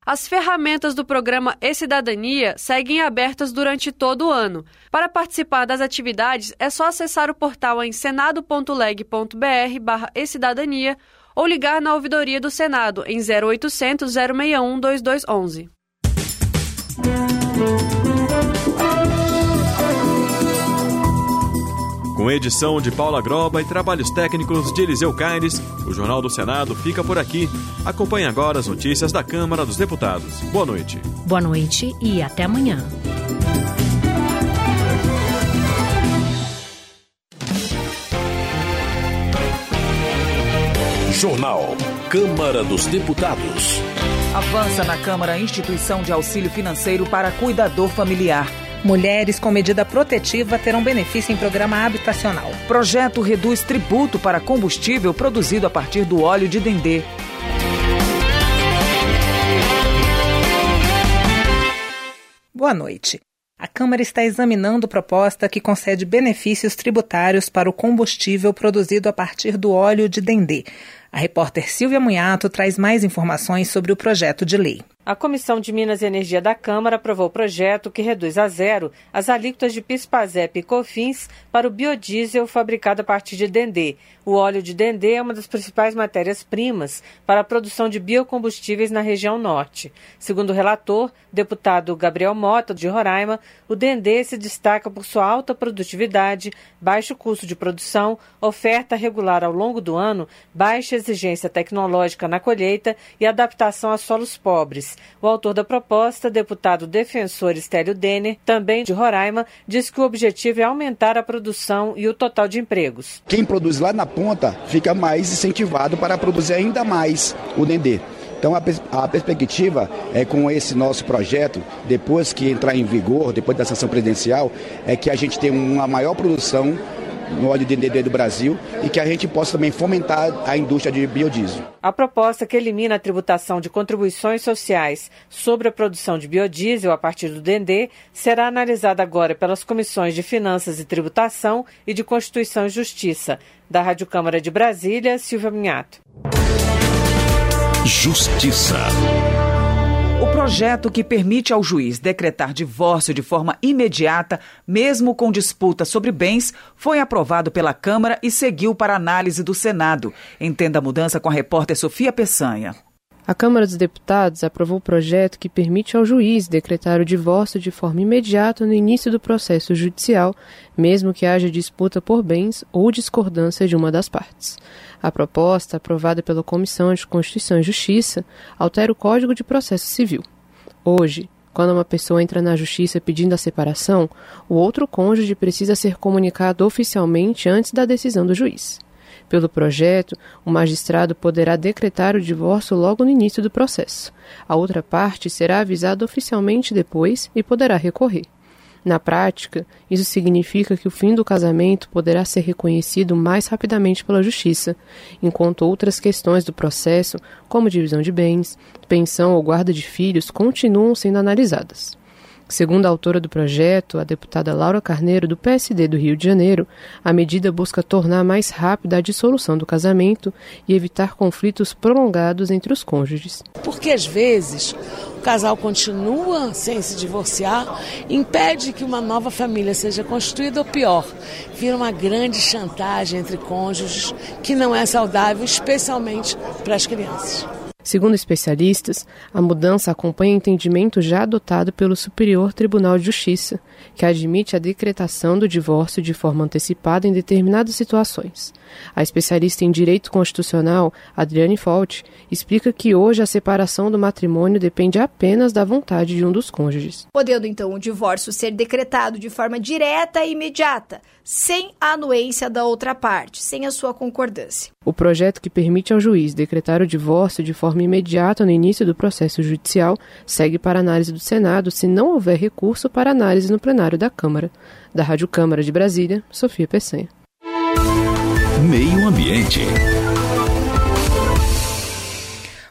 As ferramentas do programa E-Cidadania seguem abertas durante todo o ano. Para participar das atividades, é só acessar o portal em senado.leg.br barra E-Cidadania ou ligar na ouvidoria do Senado em zero oitocentos, zero seis um, dois dois um um. Com edição de Paula Groba e trabalhos técnicos de Eliseu Caires, o Jornal do Senado fica por aqui. Acompanhe agora as notícias da Câmara dos Deputados. Boa noite. Boa noite e até amanhã. Jornal Câmara dos Deputados. Avança na Câmara a instituição de auxílio financeiro para cuidador familiar. Mulheres com medida protetiva terão benefício em programa habitacional. Projeto reduz tributo para combustível produzido a partir do óleo de dendê. Boa noite. A Câmara está examinando proposta que concede benefícios tributários para o combustível produzido a partir do óleo de dendê. A repórter Silvia Munhato traz mais informações sobre o projeto de lei. A Comissão de Minas e Energia da Câmara aprovou o projeto que reduz a zero as alíquotas de PIS/PASEP e COFINS para o biodiesel fabricado a partir de dendê. O óleo de dendê é uma das principais matérias-primas para a produção de biocombustíveis na região norte. Segundo o relator, deputado Gabriel Mota, de Roraima, o dendê se destaca por sua alta produtividade, baixo custo de produção, oferta regular ao longo do ano, baixa exigência tecnológica na colheita e adaptação a solos pobres. O autor da proposta, deputado defensor Estélio Denner, também de Roraima, diz que o objetivo é aumentar a produção e o total de empregos. Quem produz lá na ponta fica mais incentivado para produzir ainda mais o dendê. Então, a, pers- a perspectiva é com esse nosso projeto, depois que entrar em vigor, depois da sanção presidencial, é que a gente tenha uma maior produção no óleo de dendê do Brasil e que a gente possa também fomentar a indústria de biodiesel. A proposta que elimina a tributação de contribuições sociais sobre a produção de biodiesel a partir do dendê será analisada agora pelas comissões de Finanças e Tributação e de Constituição e Justiça. Da Rádio Câmara de Brasília, Silvia Minhato. Justiça. O projeto que permite ao juiz decretar divórcio de forma imediata, mesmo com disputa sobre bens, foi aprovado pela Câmara e seguiu para análise do Senado. Entenda a mudança com a repórter Sofia Peçanha. A Câmara dos Deputados aprovou o projeto que permite ao juiz decretar o divórcio de forma imediata no início do processo judicial, mesmo que haja disputa por bens ou discordância de uma das partes. A proposta, aprovada pela Comissão de Constituição e Justiça, altera o Código de Processo Civil. Hoje, quando uma pessoa entra na Justiça pedindo a separação, o outro cônjuge precisa ser comunicado oficialmente antes da decisão do juiz. Pelo projeto, o magistrado poderá decretar o divórcio logo no início do processo. A outra parte será avisada oficialmente depois e poderá recorrer. Na prática, isso significa que o fim do casamento poderá ser reconhecido mais rapidamente pela Justiça, enquanto outras questões do processo, como divisão de bens, pensão ou guarda de filhos, continuam sendo analisadas. Segundo a autora do projeto, a deputada Laura Carneiro, do P S D do Rio de Janeiro, a medida busca tornar mais rápida a dissolução do casamento e evitar conflitos prolongados entre os cônjuges. Porque, às vezes, o casal continua sem se divorciar, impede que uma nova família seja constituída, ou pior, vira uma grande chantagem entre cônjuges que não é saudável, especialmente para as crianças. Segundo especialistas, a mudança acompanha o entendimento já adotado pelo Superior Tribunal de Justiça, que admite a decretação do divórcio de forma antecipada em determinadas situações. A especialista em Direito Constitucional, Adriane Folt, explica que hoje a separação do matrimônio depende apenas da vontade de um dos cônjuges. Podendo, então, o divórcio ser decretado de forma direta e imediata, sem a anuência da outra parte, sem a sua concordância. O projeto que permite ao juiz decretar o divórcio de forma imediata no início do processo judicial segue para análise do Senado se não houver recurso para análise no plenário da Câmara. Da Rádio Câmara de Brasília, Sofia Peçanha. Meio Ambiente.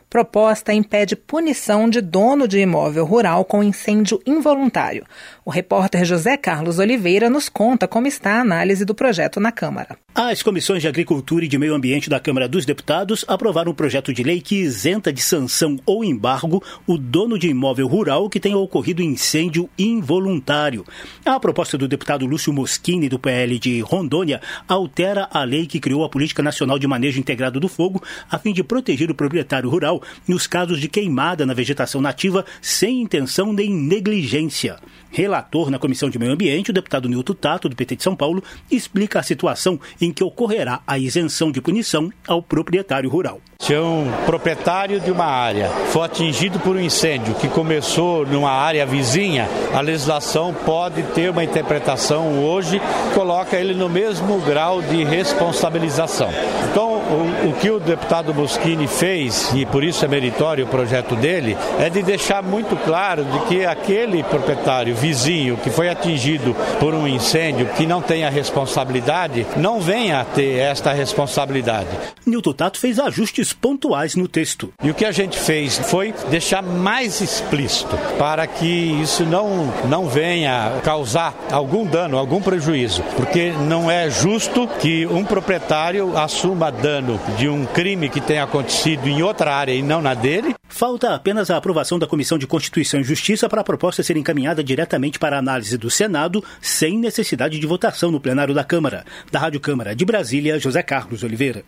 Proposta impede punição de dono de imóvel rural com incêndio involuntário. O repórter José Carlos Oliveira nos conta como está a análise do projeto na Câmara. As comissões de Agricultura e de Meio Ambiente da Câmara dos Deputados aprovaram um projeto de lei que isenta de sanção ou embargo o dono de imóvel rural que tenha ocorrido incêndio involuntário. A proposta do deputado Lúcio Moschini, do P L de Rondônia, altera a lei que criou a Política Nacional de Manejo Integrado do Fogo a fim de proteger o proprietário rural nos casos de queimada na vegetação nativa sem intenção nem negligência. Relator na Comissão de Meio Ambiente, o deputado Nilton Tato, do P T de São Paulo, explica a situação em que ocorrerá a isenção de punição ao proprietário rural. Se um proprietário de uma área for atingido por um incêndio que começou numa área vizinha, a legislação pode ter uma interpretação hoje que coloca ele no mesmo grau de responsabilização. Então, o, o que o deputado Moschini fez, e por isso é meritório o projeto dele, é de deixar muito claro de que aquele proprietário vizinho que foi atingido por um incêndio que não tem a responsabilidade, não venha a ter esta responsabilidade. Nilton Tato fez ajustes pontuais no texto. E o que a gente fez foi deixar mais explícito para que isso não, não venha causar algum dano, algum prejuízo, porque não é justo que um proprietário assuma dano de um crime que tenha acontecido em outra área e não na dele. Falta apenas a aprovação da Comissão de Constituição e Justiça para a proposta ser encaminhada diretamente para a análise do Senado, sem necessidade de votação no plenário da Câmara. Da Rádio Câmara de Brasília, José Carlos Oliveira.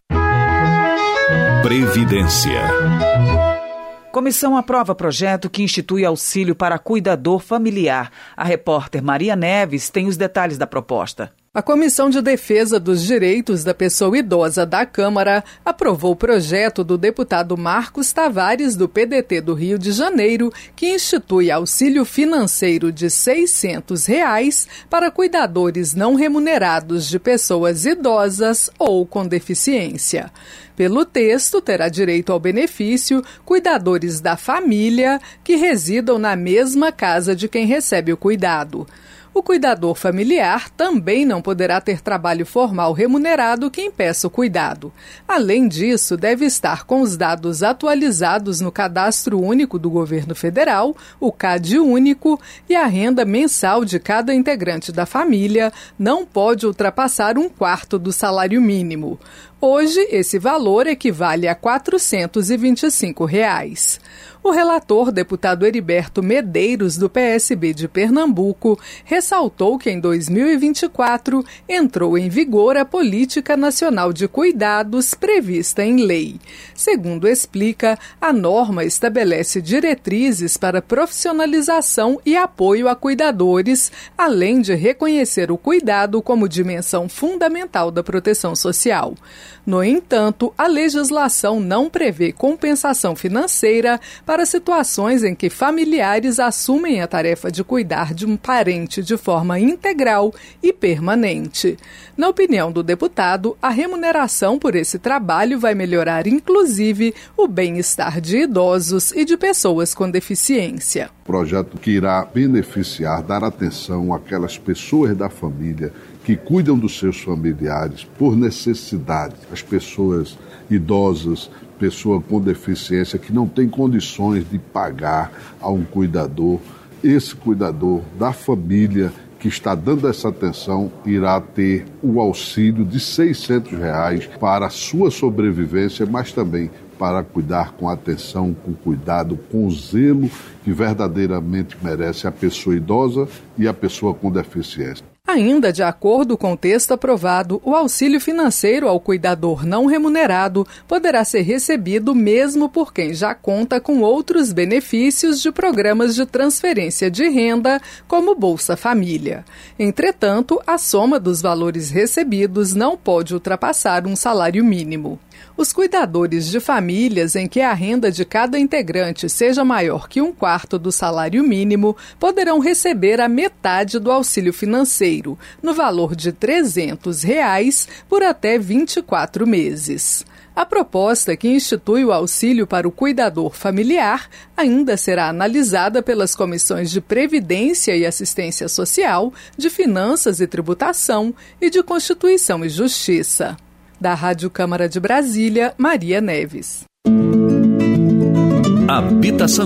Previdência. Comissão aprova projeto que institui auxílio para cuidador familiar. A repórter Maria Neves tem os detalhes da proposta. A Comissão de Defesa dos Direitos da Pessoa Idosa da Câmara aprovou o projeto do deputado Marcos Tavares, do P D T do Rio de Janeiro, que institui auxílio financeiro de seiscentos reais para cuidadores não remunerados de pessoas idosas ou com deficiência. Pelo texto, terá direito ao benefício cuidadores da família que residam na mesma casa de quem recebe o cuidado. O cuidador familiar também não poderá ter trabalho formal remunerado que impeça o cuidado. Além disso, deve estar com os dados atualizados no Cadastro Único do Governo Federal, o CAD Único, e a renda mensal de cada integrante da família não pode ultrapassar um quarto do salário mínimo. Hoje, esse valor equivale a quatrocentos e vinte e cinco reais. O relator, deputado Heriberto Medeiros, do P S B de Pernambuco, ressaltou que em dois mil e vinte e quatro entrou em vigor a Política Nacional de Cuidados prevista em lei. Segundo explica, a norma estabelece diretrizes para profissionalização e apoio a cuidadores, além de reconhecer o cuidado como dimensão fundamental da proteção social. No entanto, a legislação não prevê compensação financeira para situações em que familiares assumem a tarefa de cuidar de um parente de forma integral e permanente. Na opinião do deputado, a remuneração por esse trabalho vai melhorar, inclusive, o bem-estar de idosos e de pessoas com deficiência. Projeto que irá beneficiar, dar atenção àquelas pessoas da família que cuidam dos seus familiares por necessidade, as pessoas idosas, pessoa com deficiência que não tem condições de pagar a um cuidador. Esse cuidador da família que está dando essa atenção irá ter o auxílio de seiscentos reais para a sua sobrevivência, mas também para cuidar com atenção, com cuidado, com zelo que verdadeiramente merece a pessoa idosa e a pessoa com deficiência. Ainda de acordo com o texto aprovado, o auxílio financeiro ao cuidador não remunerado poderá ser recebido mesmo por quem já conta com outros benefícios de programas de transferência de renda, como Bolsa Família. Entretanto, a soma dos valores recebidos não pode ultrapassar um salário mínimo. Os cuidadores de famílias em que a renda de cada integrante seja maior que um quarto do salário mínimo poderão receber a metade do auxílio financeiro, no valor de trezentos reais, por até vinte e quatro meses. A proposta que institui o auxílio para o cuidador familiar ainda será analisada pelas comissões de Previdência e Assistência Social, de Finanças e Tributação e de Constituição e Justiça. Da Rádio Câmara de Brasília, Maria Neves. Habitação.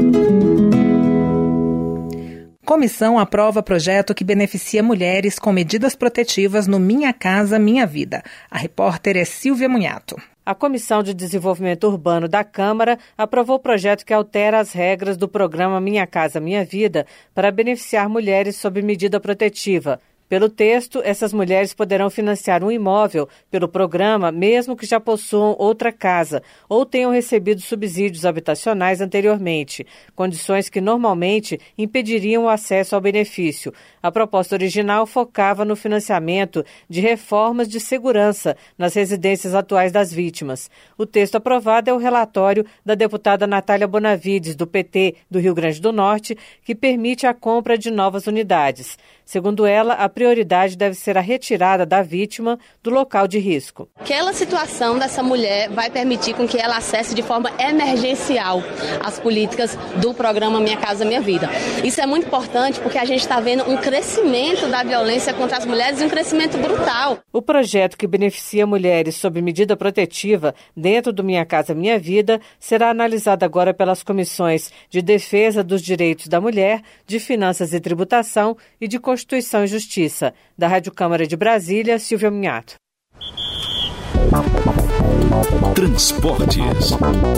Comissão aprova projeto que beneficia mulheres com medidas protetivas no Minha Casa Minha Vida. A repórter é Silvia Munhato. A Comissão de Desenvolvimento Urbano da Câmara aprovou o projeto que altera as regras do programa Minha Casa Minha Vida para beneficiar mulheres sob medida protetiva. Pelo texto, essas mulheres poderão financiar um imóvel pelo programa, mesmo que já possuam outra casa ou tenham recebido subsídios habitacionais anteriormente, condições que normalmente impediriam o acesso ao benefício. A proposta original focava no financiamento de reformas de segurança nas residências atuais das vítimas. O texto aprovado é o relatório da deputada Natália Bonavides, do P T do Rio Grande do Norte, que permite a compra de novas unidades. Segundo ela, a prioridade deve ser a retirada da vítima do local de risco. Aquela situação dessa mulher vai permitir com que ela acesse de forma emergencial as políticas do programa Minha Casa Minha Vida. Isso é muito importante porque a gente está vendo um crescimento da violência contra as mulheres e um crescimento brutal. O projeto que beneficia mulheres sob medida protetiva dentro do Minha Casa Minha Vida será analisado agora pelas comissões de Defesa dos Direitos da Mulher, de Finanças e Tributação e de Constituição e Justiça. Da Rádio Câmara de Brasília, Silvia Munhato. Transportes.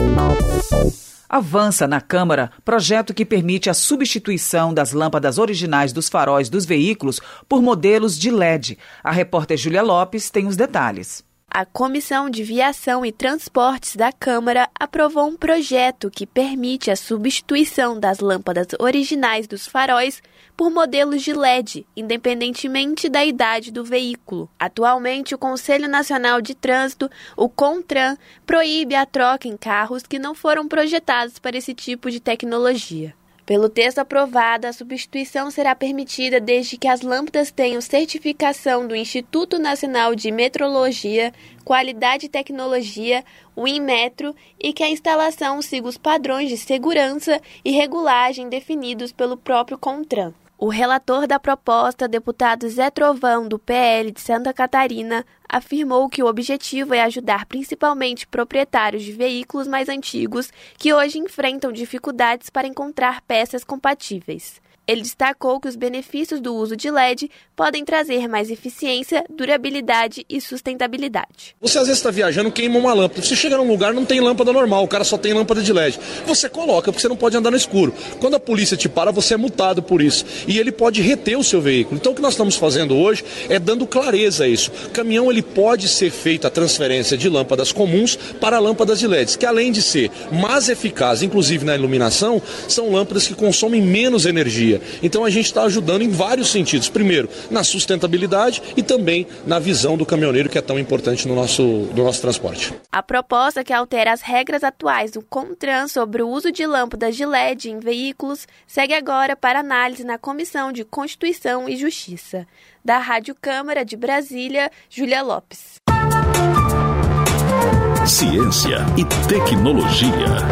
Avança na Câmara projeto que permite a substituição das lâmpadas originais dos faróis dos veículos por modelos de L E D. A repórter Júlia Lopes tem os detalhes. A Comissão de Viação e Transportes da Câmara aprovou um projeto que permite a substituição das lâmpadas originais dos faróis por modelos de L E D, independentemente da idade do veículo. Atualmente, o Conselho Nacional de Trânsito, o CONTRAN, proíbe a troca em carros que não foram projetados para esse tipo de tecnologia. Pelo texto aprovado, a substituição será permitida desde que as lâmpadas tenham certificação do Instituto Nacional de Metrologia, Qualidade e Tecnologia, o Inmetro, e que a instalação siga os padrões de segurança e regulagem definidos pelo próprio CONTRAN. O relator da proposta, deputado Zé Trovão, do P L de Santa Catarina, afirmou que o objetivo é ajudar principalmente proprietários de veículos mais antigos que hoje enfrentam dificuldades para encontrar peças compatíveis. Ele destacou que os benefícios do uso de L E D podem trazer mais eficiência, durabilidade e sustentabilidade. Você às vezes está viajando, queima uma lâmpada. Você chega num lugar, não tem lâmpada normal, o cara só tem lâmpada de L E D. Você coloca, porque você não pode andar no escuro. Quando a polícia te para, você é multado por isso. E ele pode reter o seu veículo. Então o que nós estamos fazendo hoje é dando clareza a isso. O caminhão ele pode ser feito a transferência de lâmpadas comuns para lâmpadas de L E Ds, que além de ser mais eficaz, inclusive na iluminação, são lâmpadas que consomem menos energia. Então a gente está ajudando em vários sentidos. Primeiro, na sustentabilidade e também na visão do caminhoneiro, que é tão importante no nosso, no nosso transporte. A proposta que altera as regras atuais do CONTRAN sobre o uso de lâmpadas de L E D em veículos segue agora para análise na Comissão de Constituição e Justiça. Da Rádio Câmara de Brasília, Júlia Lopes. Ciência e tecnologia.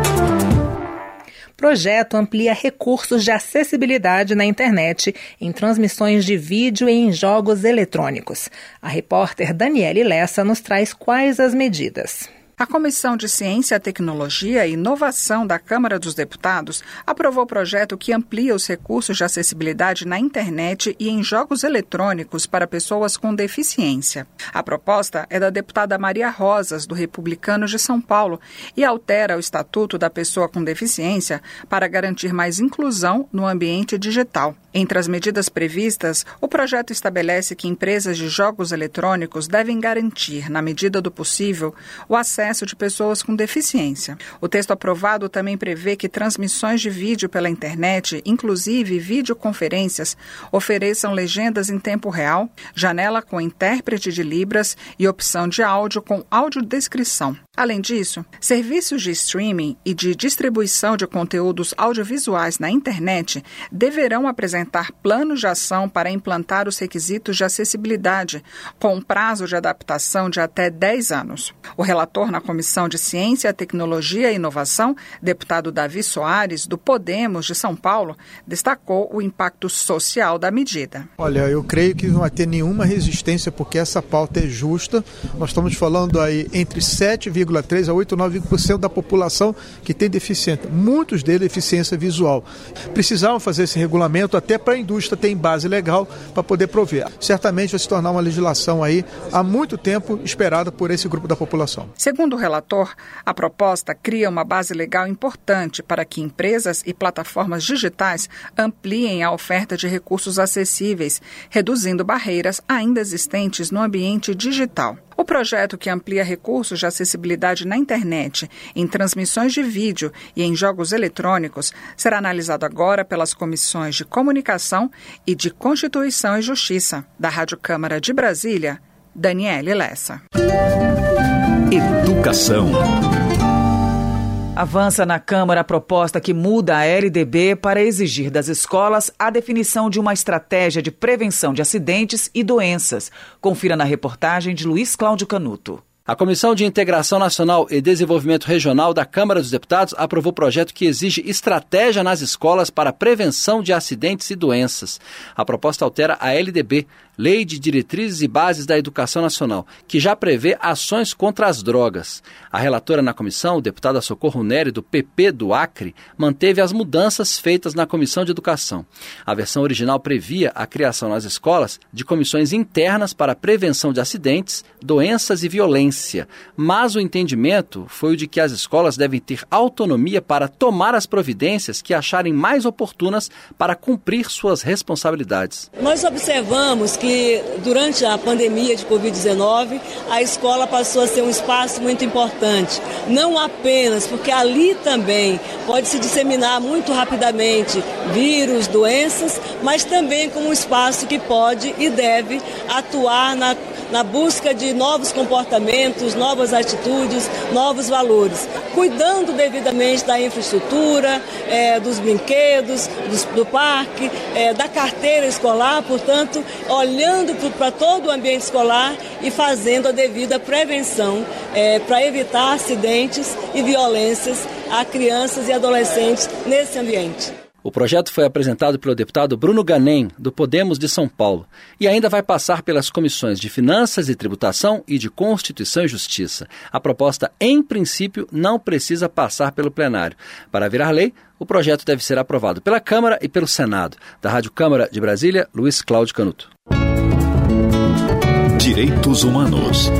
Projeto amplia recursos de acessibilidade na internet, em transmissões de vídeo e em jogos eletrônicos. A repórter Daniele Lessa nos traz quais as medidas. A Comissão de Ciência, Tecnologia e Inovação da Câmara dos Deputados aprovou o projeto que amplia os recursos de acessibilidade na internet e em jogos eletrônicos para pessoas com deficiência. A proposta é da deputada Maria Rosas, do Republicanos de São Paulo, e altera o Estatuto da Pessoa com Deficiência para garantir mais inclusão no ambiente digital. Entre as medidas previstas, o projeto estabelece que empresas de jogos eletrônicos devem garantir, na medida do possível, o acesso de pessoas com deficiência. O texto aprovado também prevê que transmissões de vídeo pela internet, inclusive videoconferências, ofereçam legendas em tempo real, janela com intérprete de Libras e opção de áudio com audiodescrição. Além disso, serviços de streaming e de distribuição de conteúdos audiovisuais na internet deverão apresentar planos de ação para implantar os requisitos de acessibilidade, com um prazo de adaptação de até dez anos. O relator na Comissão de Ciência, Tecnologia e Inovação, deputado Davi Soares, do Podemos de São Paulo, destacou o impacto social da medida. Olha, eu creio que não vai ter nenhuma resistência porque essa pauta é justa. Nós estamos falando aí entre sete vírgula vírgula três a oito, nove por cento da população que tem deficiência, muitos deles deficiência visual. Precisavam fazer esse regulamento até para a indústria ter base legal para poder prover. Certamente vai se tornar uma legislação aí há muito tempo esperada por esse grupo da população. Segundo o relator, a proposta cria uma base legal importante para que empresas e plataformas digitais ampliem a oferta de recursos acessíveis, reduzindo barreiras ainda existentes no ambiente digital. O projeto, que amplia recursos de acessibilidade na internet, em transmissões de vídeo e em jogos eletrônicos, será analisado agora pelas comissões de Comunicação e de Constituição e Justiça. Da Rádio Câmara de Brasília, Daniele Lessa. Educação. Avança na Câmara a proposta que muda a L D B para exigir das escolas a definição de uma estratégia de prevenção de acidentes e doenças. Confira na reportagem de Luiz Cláudio Canuto. A Comissão de Integração Nacional e Desenvolvimento Regional da Câmara dos Deputados aprovou projeto que exige estratégia nas escolas para prevenção de acidentes e doenças. A proposta altera a L D B, Lei de Diretrizes e Bases da Educação Nacional, que já prevê ações contra as drogas. A relatora na comissão, o deputada Socorro Nery, do P P do Acre, manteve as mudanças feitas na Comissão de Educação. A versão original previa a criação nas escolas de comissões internas para prevenção de acidentes, doenças e violência, mas o entendimento foi o de que as escolas devem ter autonomia para tomar as providências que acharem mais oportunas para cumprir suas responsabilidades. Nós observamos que durante a pandemia de covid dezenove, a escola passou a ser um espaço muito importante, não apenas porque ali também pode se disseminar muito rapidamente vírus, doenças, mas também como um espaço que pode e deve atuar na na busca de novos comportamentos, novas atitudes, novos valores, cuidando devidamente da infraestrutura, é, dos brinquedos, dos, do parque, é, da carteira escolar, portanto, olhando para todo o ambiente escolar e fazendo a devida prevenção é, para evitar acidentes e violências a crianças e adolescentes nesse ambiente. O projeto foi apresentado pelo deputado Bruno Ganem, do Podemos de São Paulo, e ainda vai passar pelas comissões de Finanças e Tributação e de Constituição e Justiça. A proposta, em princípio, não precisa passar pelo plenário. Para virar lei, o projeto deve ser aprovado pela Câmara e pelo Senado. Da Rádio Câmara de Brasília, Luiz Cláudio Canuto. Direitos Humanos.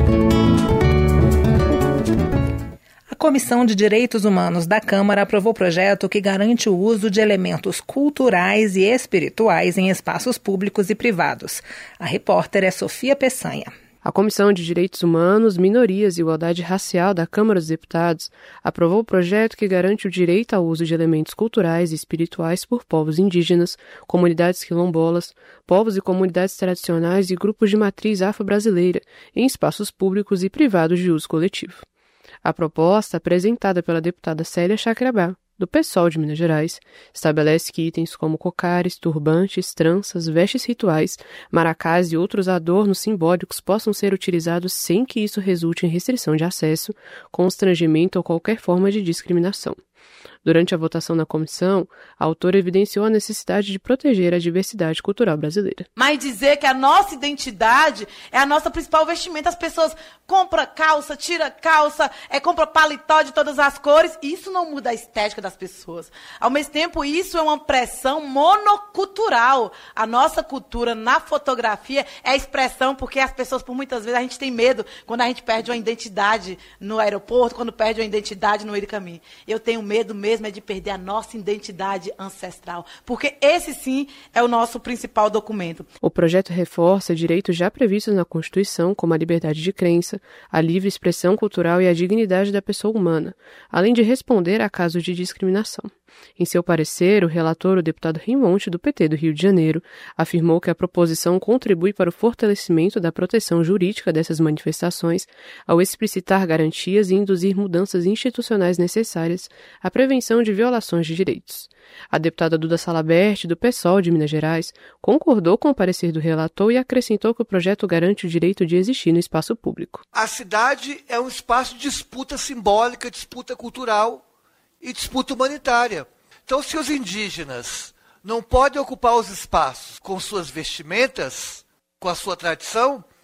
A Comissão de Direitos Humanos da Câmara aprovou projeto que garante o uso de elementos culturais e espirituais em espaços públicos e privados. A repórter é Sofia Peçanha. A Comissão de Direitos Humanos, Minorias e Igualdade Racial da Câmara dos Deputados aprovou o projeto que garante o direito ao uso de elementos culturais e espirituais por povos indígenas, comunidades quilombolas, povos e comunidades tradicionais e grupos de matriz afro-brasileira em espaços públicos e privados de uso coletivo. A proposta, apresentada pela deputada Célia Chacriabá, do PSOL de Minas Gerais, estabelece que itens como cocares, turbantes, tranças, vestes rituais, maracás e outros adornos simbólicos possam ser utilizados sem que isso resulte em restrição de acesso, constrangimento ou qualquer forma de discriminação. Durante a votação na comissão, a autora evidenciou a necessidade de proteger a diversidade cultural brasileira. Mas dizer que a nossa identidade é a nossa principal vestimenta, as pessoas compram calça, tira calça, é, compram paletó de todas as cores, isso não muda a estética das pessoas. Ao mesmo tempo, isso é uma pressão monocultural. A nossa cultura na fotografia é a expressão, porque as pessoas, por muitas vezes, a gente tem medo quando a gente perde uma identidade no aeroporto, quando perde uma identidade no meio do caminho. Eu tenho medo mesmo é de perder a nossa identidade ancestral, porque esse sim é o nosso principal documento. O projeto reforça direitos já previstos na Constituição, como a liberdade de crença, a livre expressão cultural e a dignidade da pessoa humana, além de responder a casos de discriminação. Em seu parecer, o relator, o deputado Rimonte, do P T do Rio de Janeiro, afirmou que a proposição contribui para o fortalecimento da proteção jurídica dessas manifestações ao explicitar garantias e induzir mudanças institucionais necessárias à prevenção de violações de direitos. A deputada Duda Salabert, do PSOL de Minas Gerais, concordou com o parecer do relator e acrescentou que o projeto garante o direito de existir no espaço público. A cidade é um espaço de disputa simbólica, disputa cultural e disputa humanitária. Então, se os indígenas não podem ocupar os espaços com suas vestimentas, com a sua tradição,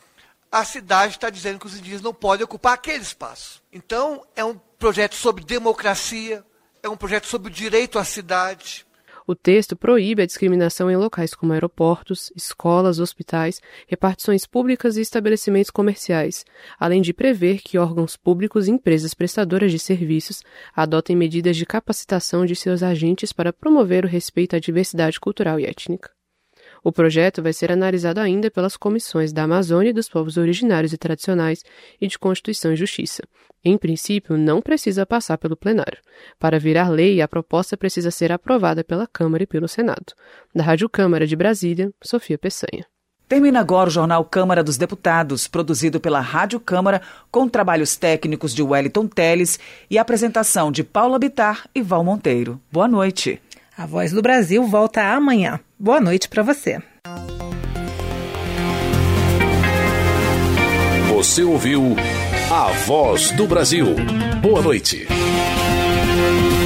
a cidade está dizendo que os indígenas não podem ocupar aquele espaço. Então, é um projeto sobre democracia, é um projeto sobre o direito à cidade. O texto proíbe a discriminação em locais como aeroportos, escolas, hospitais, repartições públicas e estabelecimentos comerciais, além de prever que órgãos públicos e empresas prestadoras de serviços adotem medidas de capacitação de seus agentes para promover o respeito à diversidade cultural e étnica. O projeto vai ser analisado ainda pelas comissões da Amazônia e dos povos originários e tradicionais e de Constituição e Justiça. Em princípio, não precisa passar pelo plenário. Para virar lei, a proposta precisa ser aprovada pela Câmara e pelo Senado. Da Rádio Câmara de Brasília, Sofia Peçanha. Termina agora o Jornal Câmara dos Deputados, produzido pela Rádio Câmara, com trabalhos técnicos de Wellington Teles e apresentação de Paula Bittar e Val Monteiro. Boa noite. A Voz do Brasil volta amanhã. Boa noite para você. Você ouviu A Voz do Brasil. Boa noite.